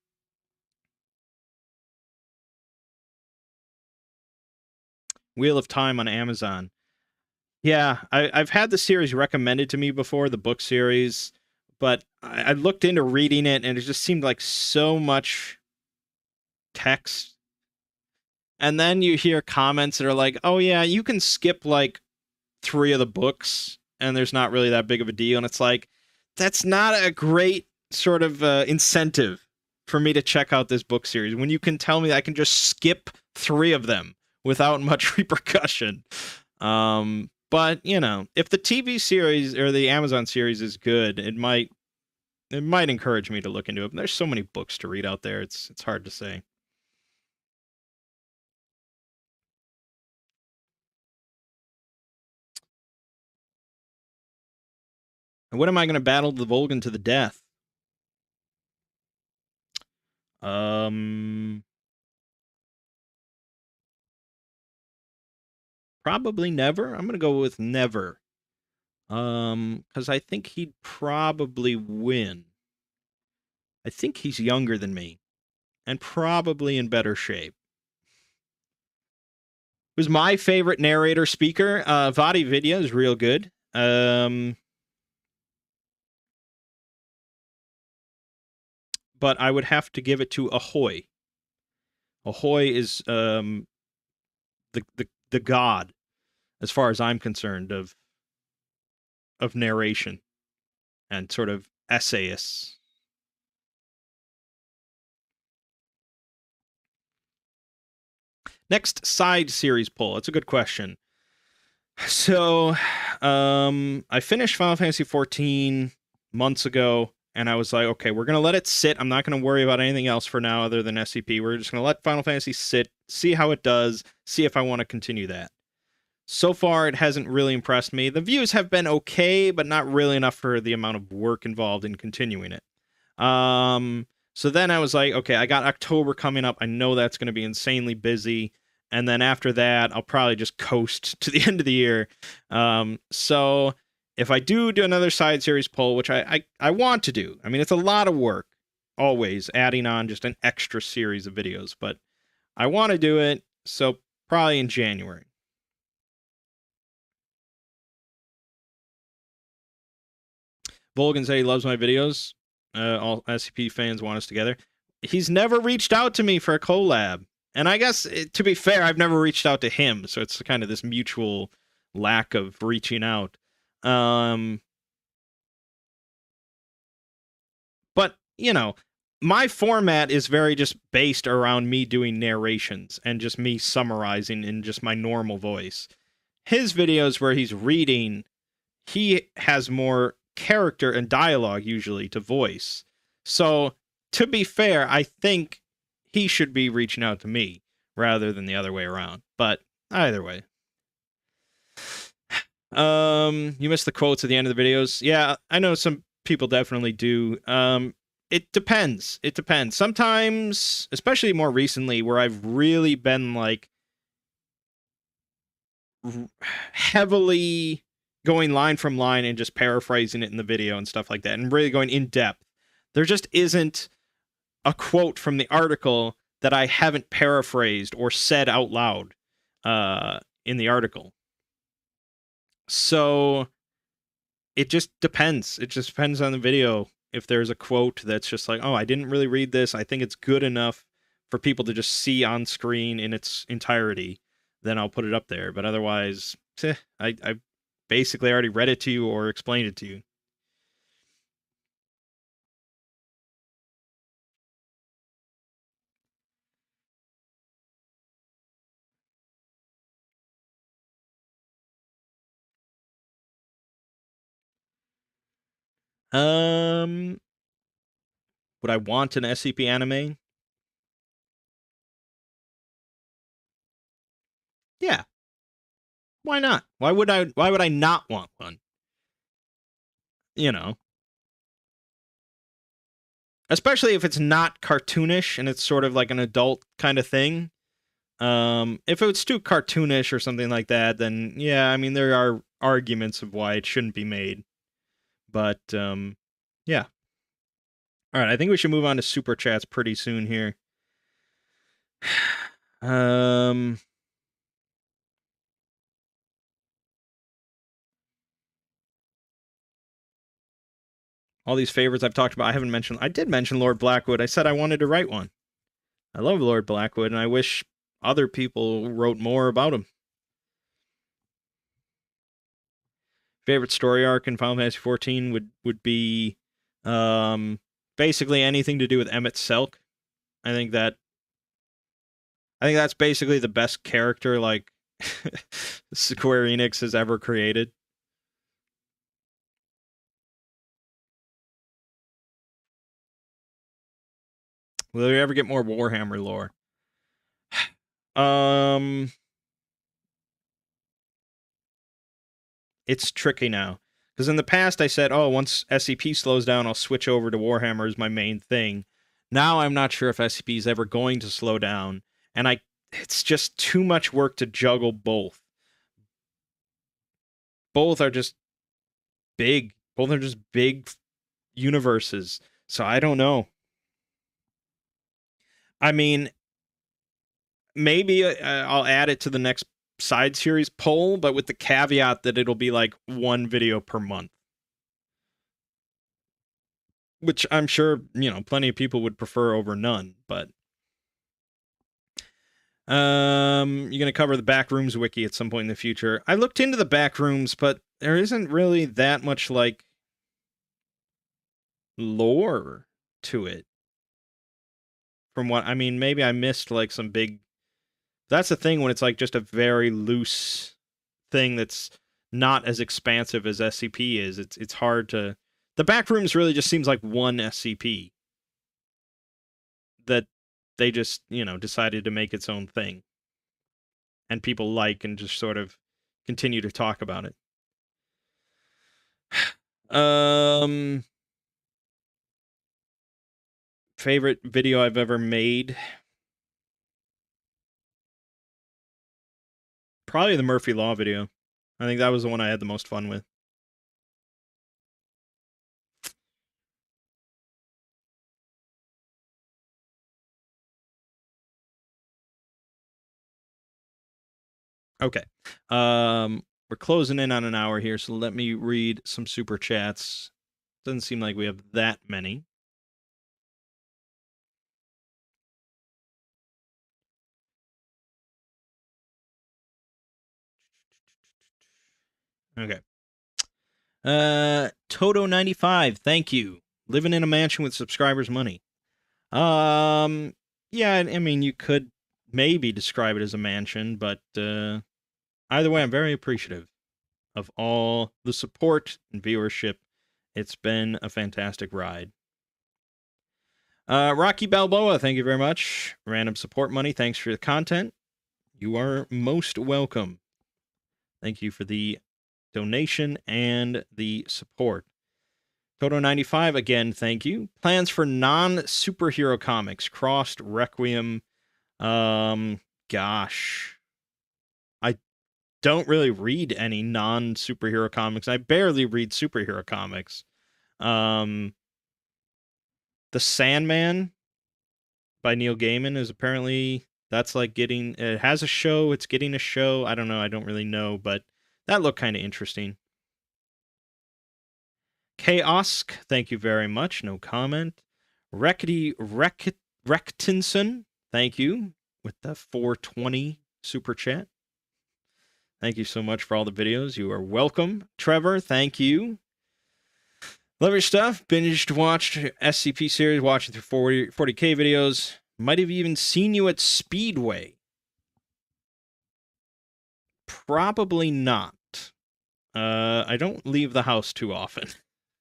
Wheel of Time on Amazon. Yeah, I, I've had the series recommended to me before, the book series, but I, I looked into reading it and it just seemed like so much text. And then you hear comments that are like, oh, yeah, you can skip like three of the books and there's not really that big of a deal. And it's like, that's not a great sort of uh, incentive for me to check out this book series when you can tell me I can just skip three of them without much repercussion. Um, but you know, if the T V series or the Amazon series is good, it might it might encourage me to look into it. But there's so many books to read out there; it's it's hard to say. And when am I going to battle the Volgan to the death? Um, probably never. I'm going to go with never. Um, because I think he'd probably win. I think he's younger than me and probably in better shape. Was my favorite narrator speaker. Uh, VaatiVidya is real good. Um, but I would have to give it to Ahoy. Ahoy is um, the, the the god, as far as I'm concerned, of of narration and sort of essayists. Next side series poll. That's a good question. So, um, I finished Final Fantasy fourteen months ago, and I was like, okay, we're gonna let it sit. I'm not gonna worry about anything else for now other than S C P. We're just gonna let Final Fantasy sit, see how it does, see if I want to continue that. So far, it hasn't really impressed me. The views have been okay, but not really enough for the amount of work involved in continuing it. Um, so then I was like, okay, I got October coming up. I know that's going to be insanely busy. And then after that, I'll probably just coast to the end of the year. Um, so if I do do another side series poll, which I, I, I want to do, I mean, it's a lot of work, always adding on just an extra series of videos, but I want to do it. So probably in January. Volgan said he loves my videos. Uh, all S C P fans want us together. He's never reached out to me for a collab. And I guess, to be fair, I've never reached out to him. So it's kind of this mutual lack of reaching out. Um, but, you know, my format is very just based around me doing narrations and just me summarizing in just my normal voice. His videos where he's reading, he has more character and dialogue usually to voice. So, to be fair, I think he should be reaching out to me rather than the other way around. But either way. Um, you missed the quotes at the end of the videos. Yeah, I know some people definitely do. Um, it depends. It depends. Sometimes, especially more recently, where I've really been like heavily going line from line and just paraphrasing it in the video and stuff like that, and really going in depth. There just isn't a quote from the article that I haven't paraphrased or said out loud uh, in the article. So it just depends. It just depends on the video. If there's a quote that's just like, oh, I didn't really read this, I think it's good enough for people to just see on screen in its entirety, then I'll put it up there. But otherwise, eh, I, I basically already read it to you or explained it to you. Um, would I want an S C P anime? Yeah. Why not? Why would I? Why would I not want one? You know. especially if it's not cartoonish and it's sort of like an adult kind of thing. Um, if it's too cartoonish or something like that, then yeah, I mean there are arguments of why it shouldn't be made. But um, yeah. All right, I think we should move on to super chats pretty soon here. um. All these favorites I've talked about, I haven't mentioned. I did mention Lord Blackwood. I said I wanted to write one. I love Lord Blackwood, and I wish other people wrote more about him. Favorite story arc in Final Fantasy fourteen would, would be um, basically anything to do with Emmett Selk. I think that I think that's basically the best character like Square Enix has ever created. Will we ever get more Warhammer lore? um, it's tricky now. Because in the past I said, oh, once S C P slows down, I'll switch over to Warhammer as my main thing. Now I'm not sure if S C P is ever going to slow down. And I, it's just too much work to juggle both. Both are just big. Both are just big universes. So I don't know. I mean, maybe I'll add it to the next side series poll, but with the caveat that it'll be like one video per month. Which I'm sure, you know, plenty of people would prefer over none, but um you're going to cover the Backrooms wiki at some point in the future. I looked into the Backrooms, but there isn't really that much like lore to it. From what I mean, maybe I missed like some big. That's the thing when it's like just a very loose thing that's not as expansive as S C P is. It's it's hard to. The Backrooms really just seems like one S C P that they just, you know, decided to make its own thing. And people like and just sort of continue to talk about it. um favorite video I've ever made? Probably the Murphy Law video. I think that was the one I had the most fun with. Okay. Um, we're closing in on an hour here, so let me read some super chats. Doesn't seem like we have that many. Okay. Uh, Toto ninety-five, thank you. Living in a mansion with subscribers' money. Um, yeah, I mean, you could maybe describe it as a mansion, but uh, either way, I'm very appreciative of all the support and viewership. It's been a fantastic ride. Uh, Rocky Balboa, thank you very much. Random support money, thanks for the content. You are most welcome. Thank you for the donation and the support. Toto ninety-five, again, thank you. Plans for non-superhero comics. Crossed, Requiem. Um, gosh. I don't really read any non-superhero comics. I barely read superhero comics. Um, The Sandman by Neil Gaiman is apparently, that's like getting, it has a show, it's getting a show. I don't know, I don't really know, but that looked kind of interesting. Chaosk, thank you very much. No comment. Reckety Rec- Rectinson, thank you, with the four twenty super chat. Thank you so much for all the videos. You are welcome. Trevor, thank you. Love your stuff. Binged, watched S C P series, watching through forty, forty K videos. Might have even seen you at Speedway. Probably not. Uh, I don't leave the house too often.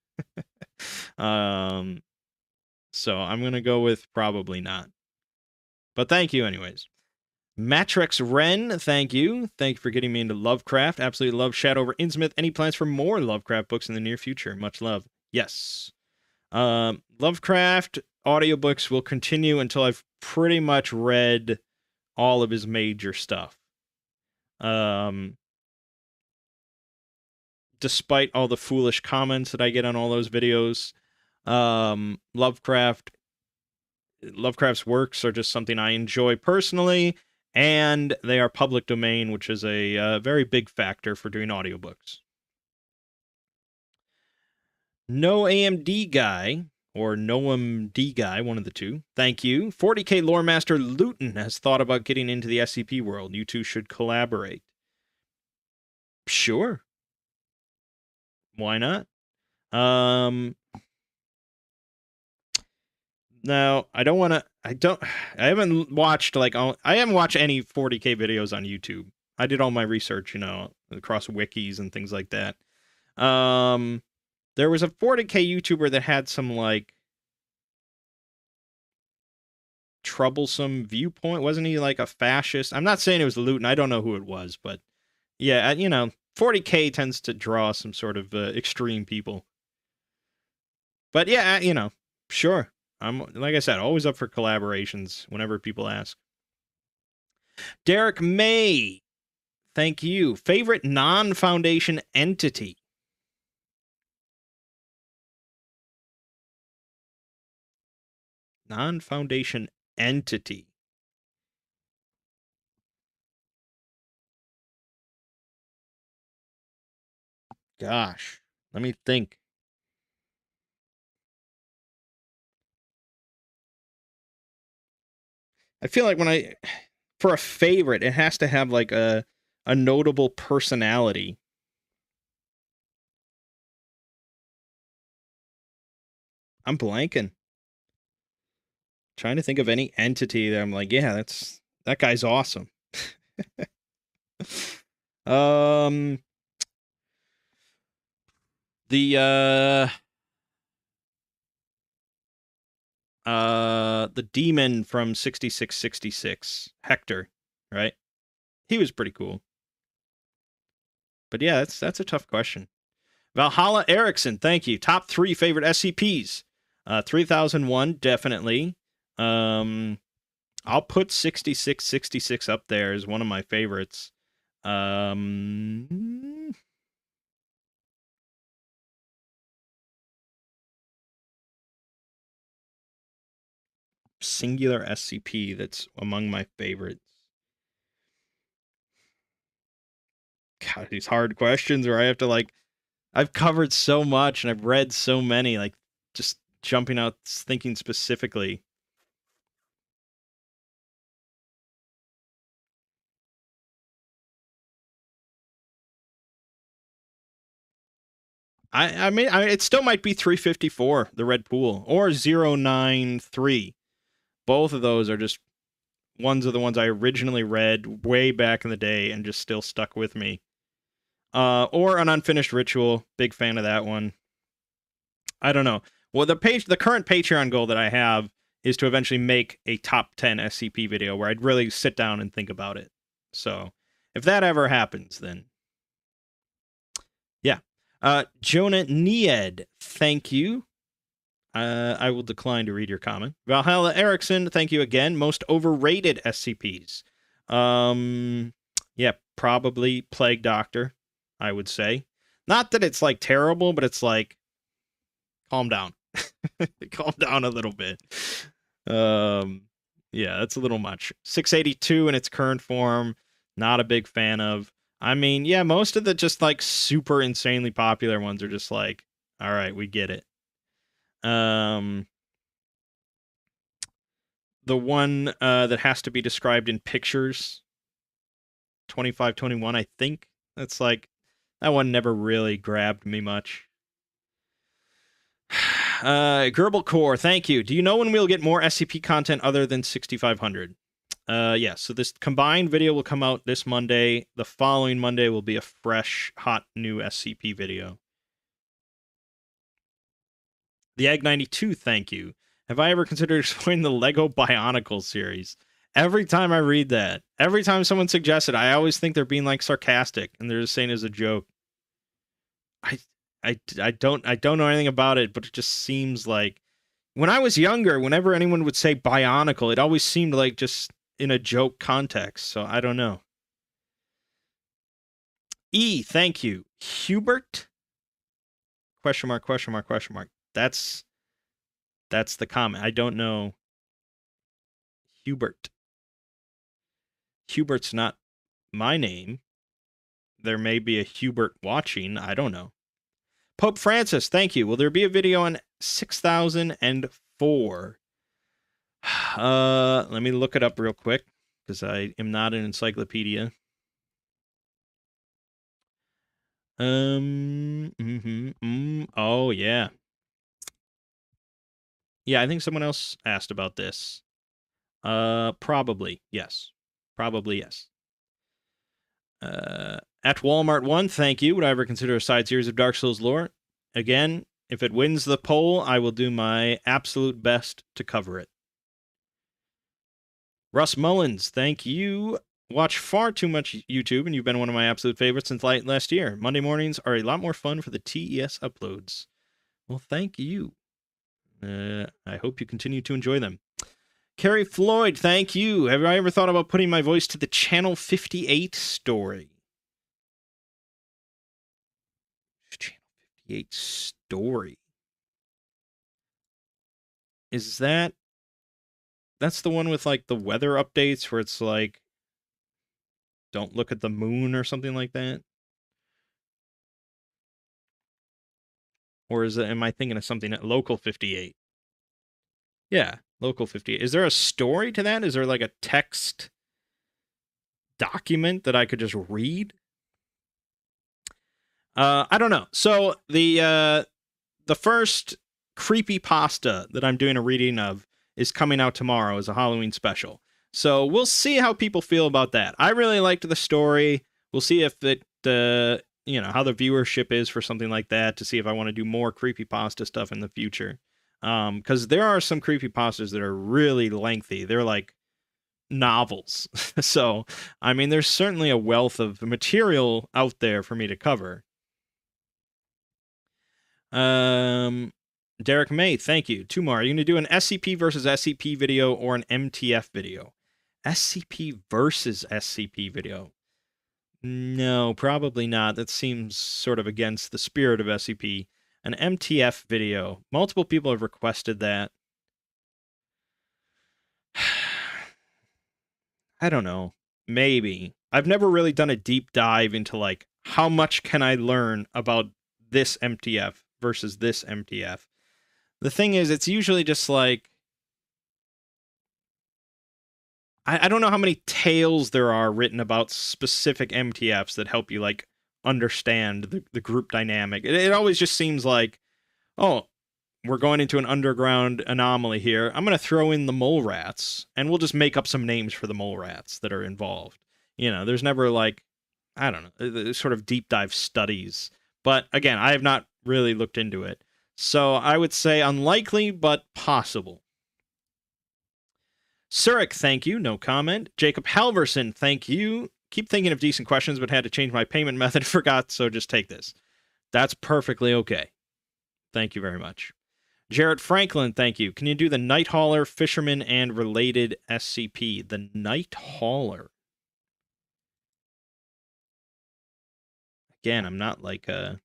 um, so I'm going to go with probably not. But thank you anyways. Matrix Ren, thank you. Thank you for getting me into Lovecraft. Absolutely love Shadow over Innsmouth. Any plans for more Lovecraft books in the near future? Much love. Yes. Um, Lovecraft audiobooks will continue until I've pretty much read all of his major stuff. Um, despite all the foolish comments that I get on all those videos, um, Lovecraft, Lovecraft's works are just something I enjoy personally, and they are public domain, which is a uh, very big factor for doing audiobooks. No A M D guy, or Noam D guy, one of the two. Thank you. forty K lore master Luton has thought about getting into the S C P world. You two should collaborate. Sure. Why not? Um, now, I don't want to, I don't, I haven't watched, like, I haven't watched any forty K videos on YouTube. I did all my research, you know, across wikis and things like that. Um, there was a forty K YouTuber that had some, like, troublesome viewpoint. Wasn't he, like, a fascist? I'm not saying it was Luton. I don't know who it was, but, yeah, you know, forty K tends to draw some sort of uh, extreme people. But, yeah, you know, sure. I'm, like I said, always up for collaborations whenever people ask. Derek May, thank you. Favorite non-Foundation entity? Non-Foundation entity. Gosh, let me think. I feel like when I, for a favorite, it has to have like a a notable personality. I'm blanking. Trying to think of any entity that I'm like, yeah, that's that guy's awesome. um, the uh, uh, the demon from sixty-six sixty-six, Hector, right? He was pretty cool. But yeah, that's that's a tough question. Valhalla Erickson, thank you. Top three favorite S C Ps. Uh, three thousand one, definitely. Um, I'll put sixty-six sixty-six up there as one of my favorites. Um, singular S C P that's among my favorites. God, these hard questions where I have to, like, I've covered so much and I've read so many, like, just jumping out thinking specifically. I, I mean, I, it still might be three fifty-four, the Red Pool, or zero nine three. Both of those are just ones of the ones I originally read way back in the day and just still stuck with me. Uh, or An Unfinished Ritual, big fan of that one. I don't know. Well, the page, the current Patreon goal that I have is to eventually make a top ten S C P video where I'd really sit down and think about it. So if that ever happens, then yeah. Uh, Jonah Nied, thank you. Uh, I will decline to read your comment. Valhalla Erickson, thank you again. Most overrated S C Ps. Um, yeah, probably Plague Doctor, I would say. Not that it's like terrible, but it's like, calm down. Calm down a little bit. Um, yeah, that's a little much. six eighty-two in its current form, not a big fan of. I mean, yeah, most of the just like super insanely popular ones are just like, all right, we get it. Um, the one uh, that has to be described in pictures, twenty-five twenty-one, I think. That's like, that one never really grabbed me much. Uh, Gerbil Core, thank you. Do you know when we'll get more S C P content other than sixty-five hundred? Uh, yeah, so this combined video will come out this Monday. The following Monday will be a fresh, hot, new S C P video. The Egg ninety-two, thank you. Have I ever considered exploring the Lego Bionicle series? Every time I read that, every time someone suggests it, I always think they're being, like, sarcastic, and they're just saying it as a joke. I I, I don't I don't know anything about it, but it just seems like when I was younger, whenever anyone would say Bionicle, it always seemed like just in a joke context. So I don't know. E, thank you. Hubert? Question mark, question mark, question mark. That's that's the comment. I don't know. Hubert. Hubert's not my name. There may be a Hubert watching. I don't know. Pope Francis, thank you. Will there be a video on six thousand four? Uh, let me look it up real quick because I am not an encyclopedia. Um, mm-hmm, mm, oh, yeah. Yeah, I think someone else asked about this. Uh, probably, yes. Probably, yes. Uh, at Walmart one, thank you. Would I ever consider a side series of Dark Souls lore? Again, if it wins the poll, I will do my absolute best to cover it. Russ Mullins, thank you. Watch far too much YouTube, and you've been one of my absolute favorites since last year. Monday mornings are a lot more fun for the T E S uploads. Well, thank you. Uh, I hope you continue to enjoy them. Carrie Floyd, thank you. Have I ever thought about putting my voice to the Channel fifty-eight story? Channel fifty-eight story. Is that... That's the one with, like, the weather updates where it's like, don't look at the moon or something like that? Or is it, am I thinking of something at Local fifty-eight? Yeah, Local fifty-eight. Is there a story to that? Is there like a text document that I could just read? Uh, I don't know. So the uh, the first creepypasta that I'm doing a reading of is coming out tomorrow as a Halloween special. So we'll see how people feel about that. I really liked the story. We'll see if it, uh, you know, how the viewership is for something like that to see if I want to do more creepypasta stuff in the future. Um, because there are some creepypastas that are really lengthy. They're like novels. So, I mean, there's certainly a wealth of material out there for me to cover. Um, Derek May, thank you. Two more. Are you going to do an S C P versus S C P video or an M T F video? S C P versus S C P video. No, probably not. That seems sort of against the spirit of S C P. An M T F video. Multiple people have requested that. I don't know. Maybe. I've never really done a deep dive into, like, how much can I learn about this M T F versus this M T F. The thing is, it's usually just like, I, I don't know how many tales there are written about specific M T Fs that help you, like, understand the, the group dynamic. It, it always just seems like, oh, we're going into an underground anomaly here. I'm going to throw in the mole rats, and we'll just make up some names for the mole rats that are involved. You know, there's never, like, I don't know, sort of deep dive studies. But again, I have not really looked into it. So I would say unlikely, but possible. Surik, thank you. No comment. Jacob Halverson, thank you. Keep thinking of decent questions, but had to change my payment method. Forgot, so just take this. That's perfectly okay. Thank you very much. Jarrett Franklin, thank you. Can you do the Night Hauler, Fisherman, and related S C P? The Night Hauler. Again, I'm not like a...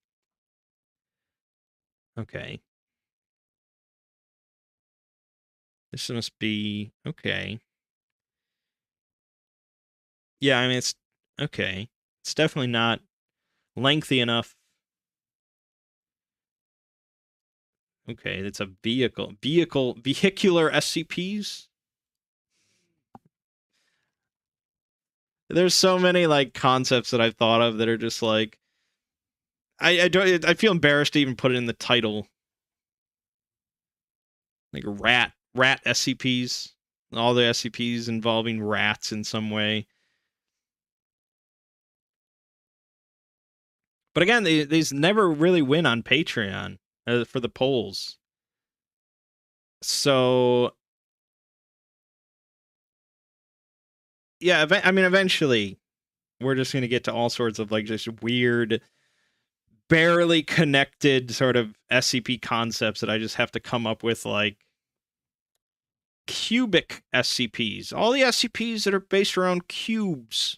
Okay. This must be... Okay. Yeah, I mean, it's... Okay. It's definitely not lengthy enough. Okay, it's a vehicle. Vehicle... Vehicular S C Ps? There's so many, like, concepts that I've thought of that are just, like... I, I don't... I feel embarrassed to even put it in the title. Like, rat... Rat S C Ps. All the S C Ps involving rats in some way. But again, they, these never really win on Patreon uh, for the polls. So... Yeah, I mean, eventually, we're just going to get to all sorts of, like, just weird barely connected sort of S C P concepts that I just have to come up with, like cubic S C Ps. All the S C Ps that are based around cubes.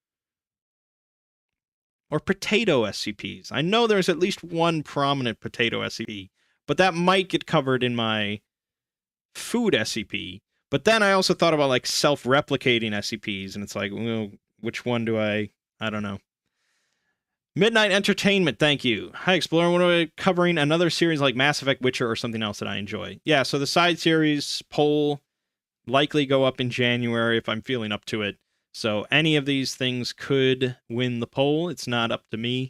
Or potato S C Ps. I know there's at least one prominent potato S C P, but that might get covered in my food S C P. But then I also thought about like self-replicating S C Ps, and it's like, well, which one do I... I don't know. Midnight Entertainment, thank you. Hi, Explorer. What are we covering? Another series like Mass Effect, Witcher, or something else that I enjoy? Yeah, so the side series poll likely go up in January if I'm feeling up to it. So any of these things could win the poll. It's not up to me.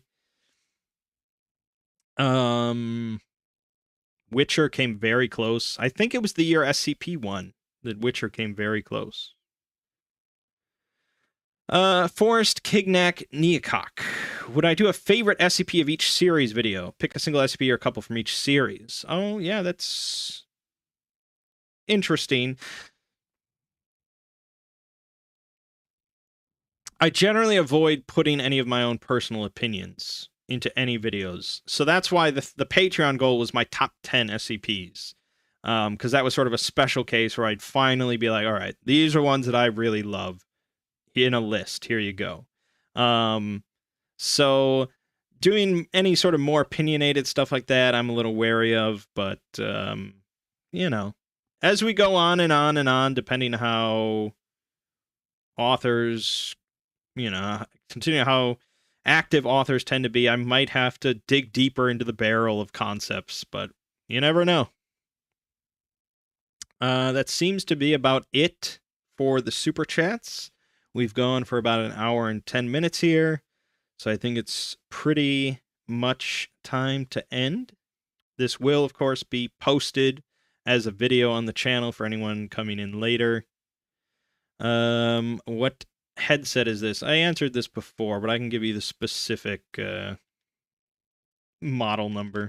Um, Witcher came very close. I think it was the year S C P won that Witcher came very close. Uh, Forrest Kignack Neacock. Would I do a favorite S C P of each series video? Pick a single S C P or a couple from each series. Oh, yeah, that's interesting. I generally avoid putting any of my own personal opinions into any videos. So that's why the, the Patreon goal was my top ten S C Ps. Um, because that was sort of a special case where I'd finally be like, all right, these are ones that I really love. In a list, here you go. Um, so doing any sort of more opinionated stuff like that, I'm a little wary of, but, um, you know, as we go on and on and on, depending how authors, you know, continue how active authors tend to be, I might have to dig deeper into the barrel of concepts, but you never know. Uh, that seems to be about it for the super chats. We've gone for about an hour and ten minutes here, so I think it's pretty much time to end. This will, of course, be posted as a video on the channel for anyone coming in later. Um, what headset is this? I answered this before, but I can give you the specific uh, model number.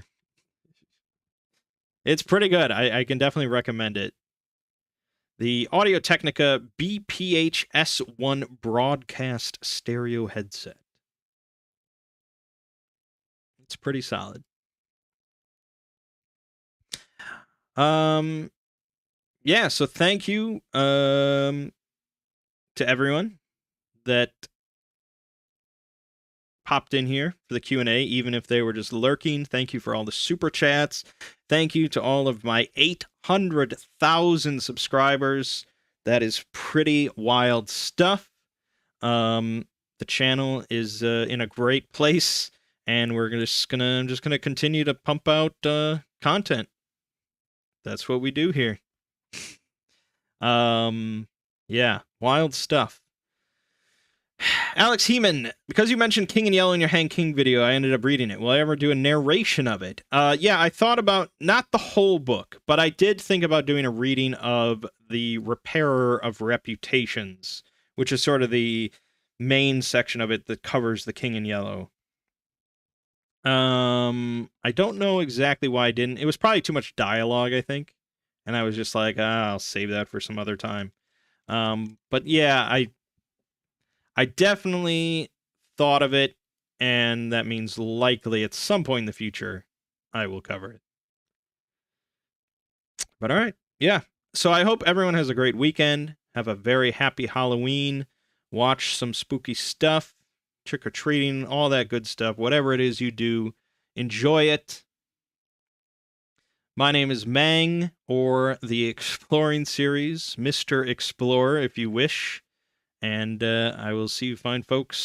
It's pretty good. I, I can definitely recommend it. The Audio-Technica B P H S one broadcast stereo headset. It's pretty solid. Um, yeah, so thank you um, to everyone that popped in here for the Q and A, even if they were just lurking. Thank you for all the super chats. Thank you to all of my eight hundred thousand subscribers. That is pretty wild stuff. Um, the channel is uh, in a great place, and we're just gonna just gonna continue to pump out uh, content. That's what we do here. um, yeah, wild stuff. Alex Heeman, because you mentioned King in Yellow in your Hank King video, I ended up reading it. Will I ever do a narration of it? Uh, yeah, I thought about, not the whole book, but I did think about doing a reading of The Repairer of Reputations, which is sort of the main section of it that covers the King in Yellow. Um, I don't know exactly why I didn't. It was probably too much dialogue, I think. And I was just like, ah, I'll save that for some other time. Um, but yeah, I... I definitely thought of it, and that means likely at some point in the future, I will cover it. But all right, yeah. So I hope everyone has a great weekend. Have a very happy Halloween. Watch some spooky stuff, trick-or-treating, all that good stuff. Whatever it is you do, enjoy it. My name is Mang, or the Exploring Series, Mister Explorer, if you wish. And uh, I will see you fine folks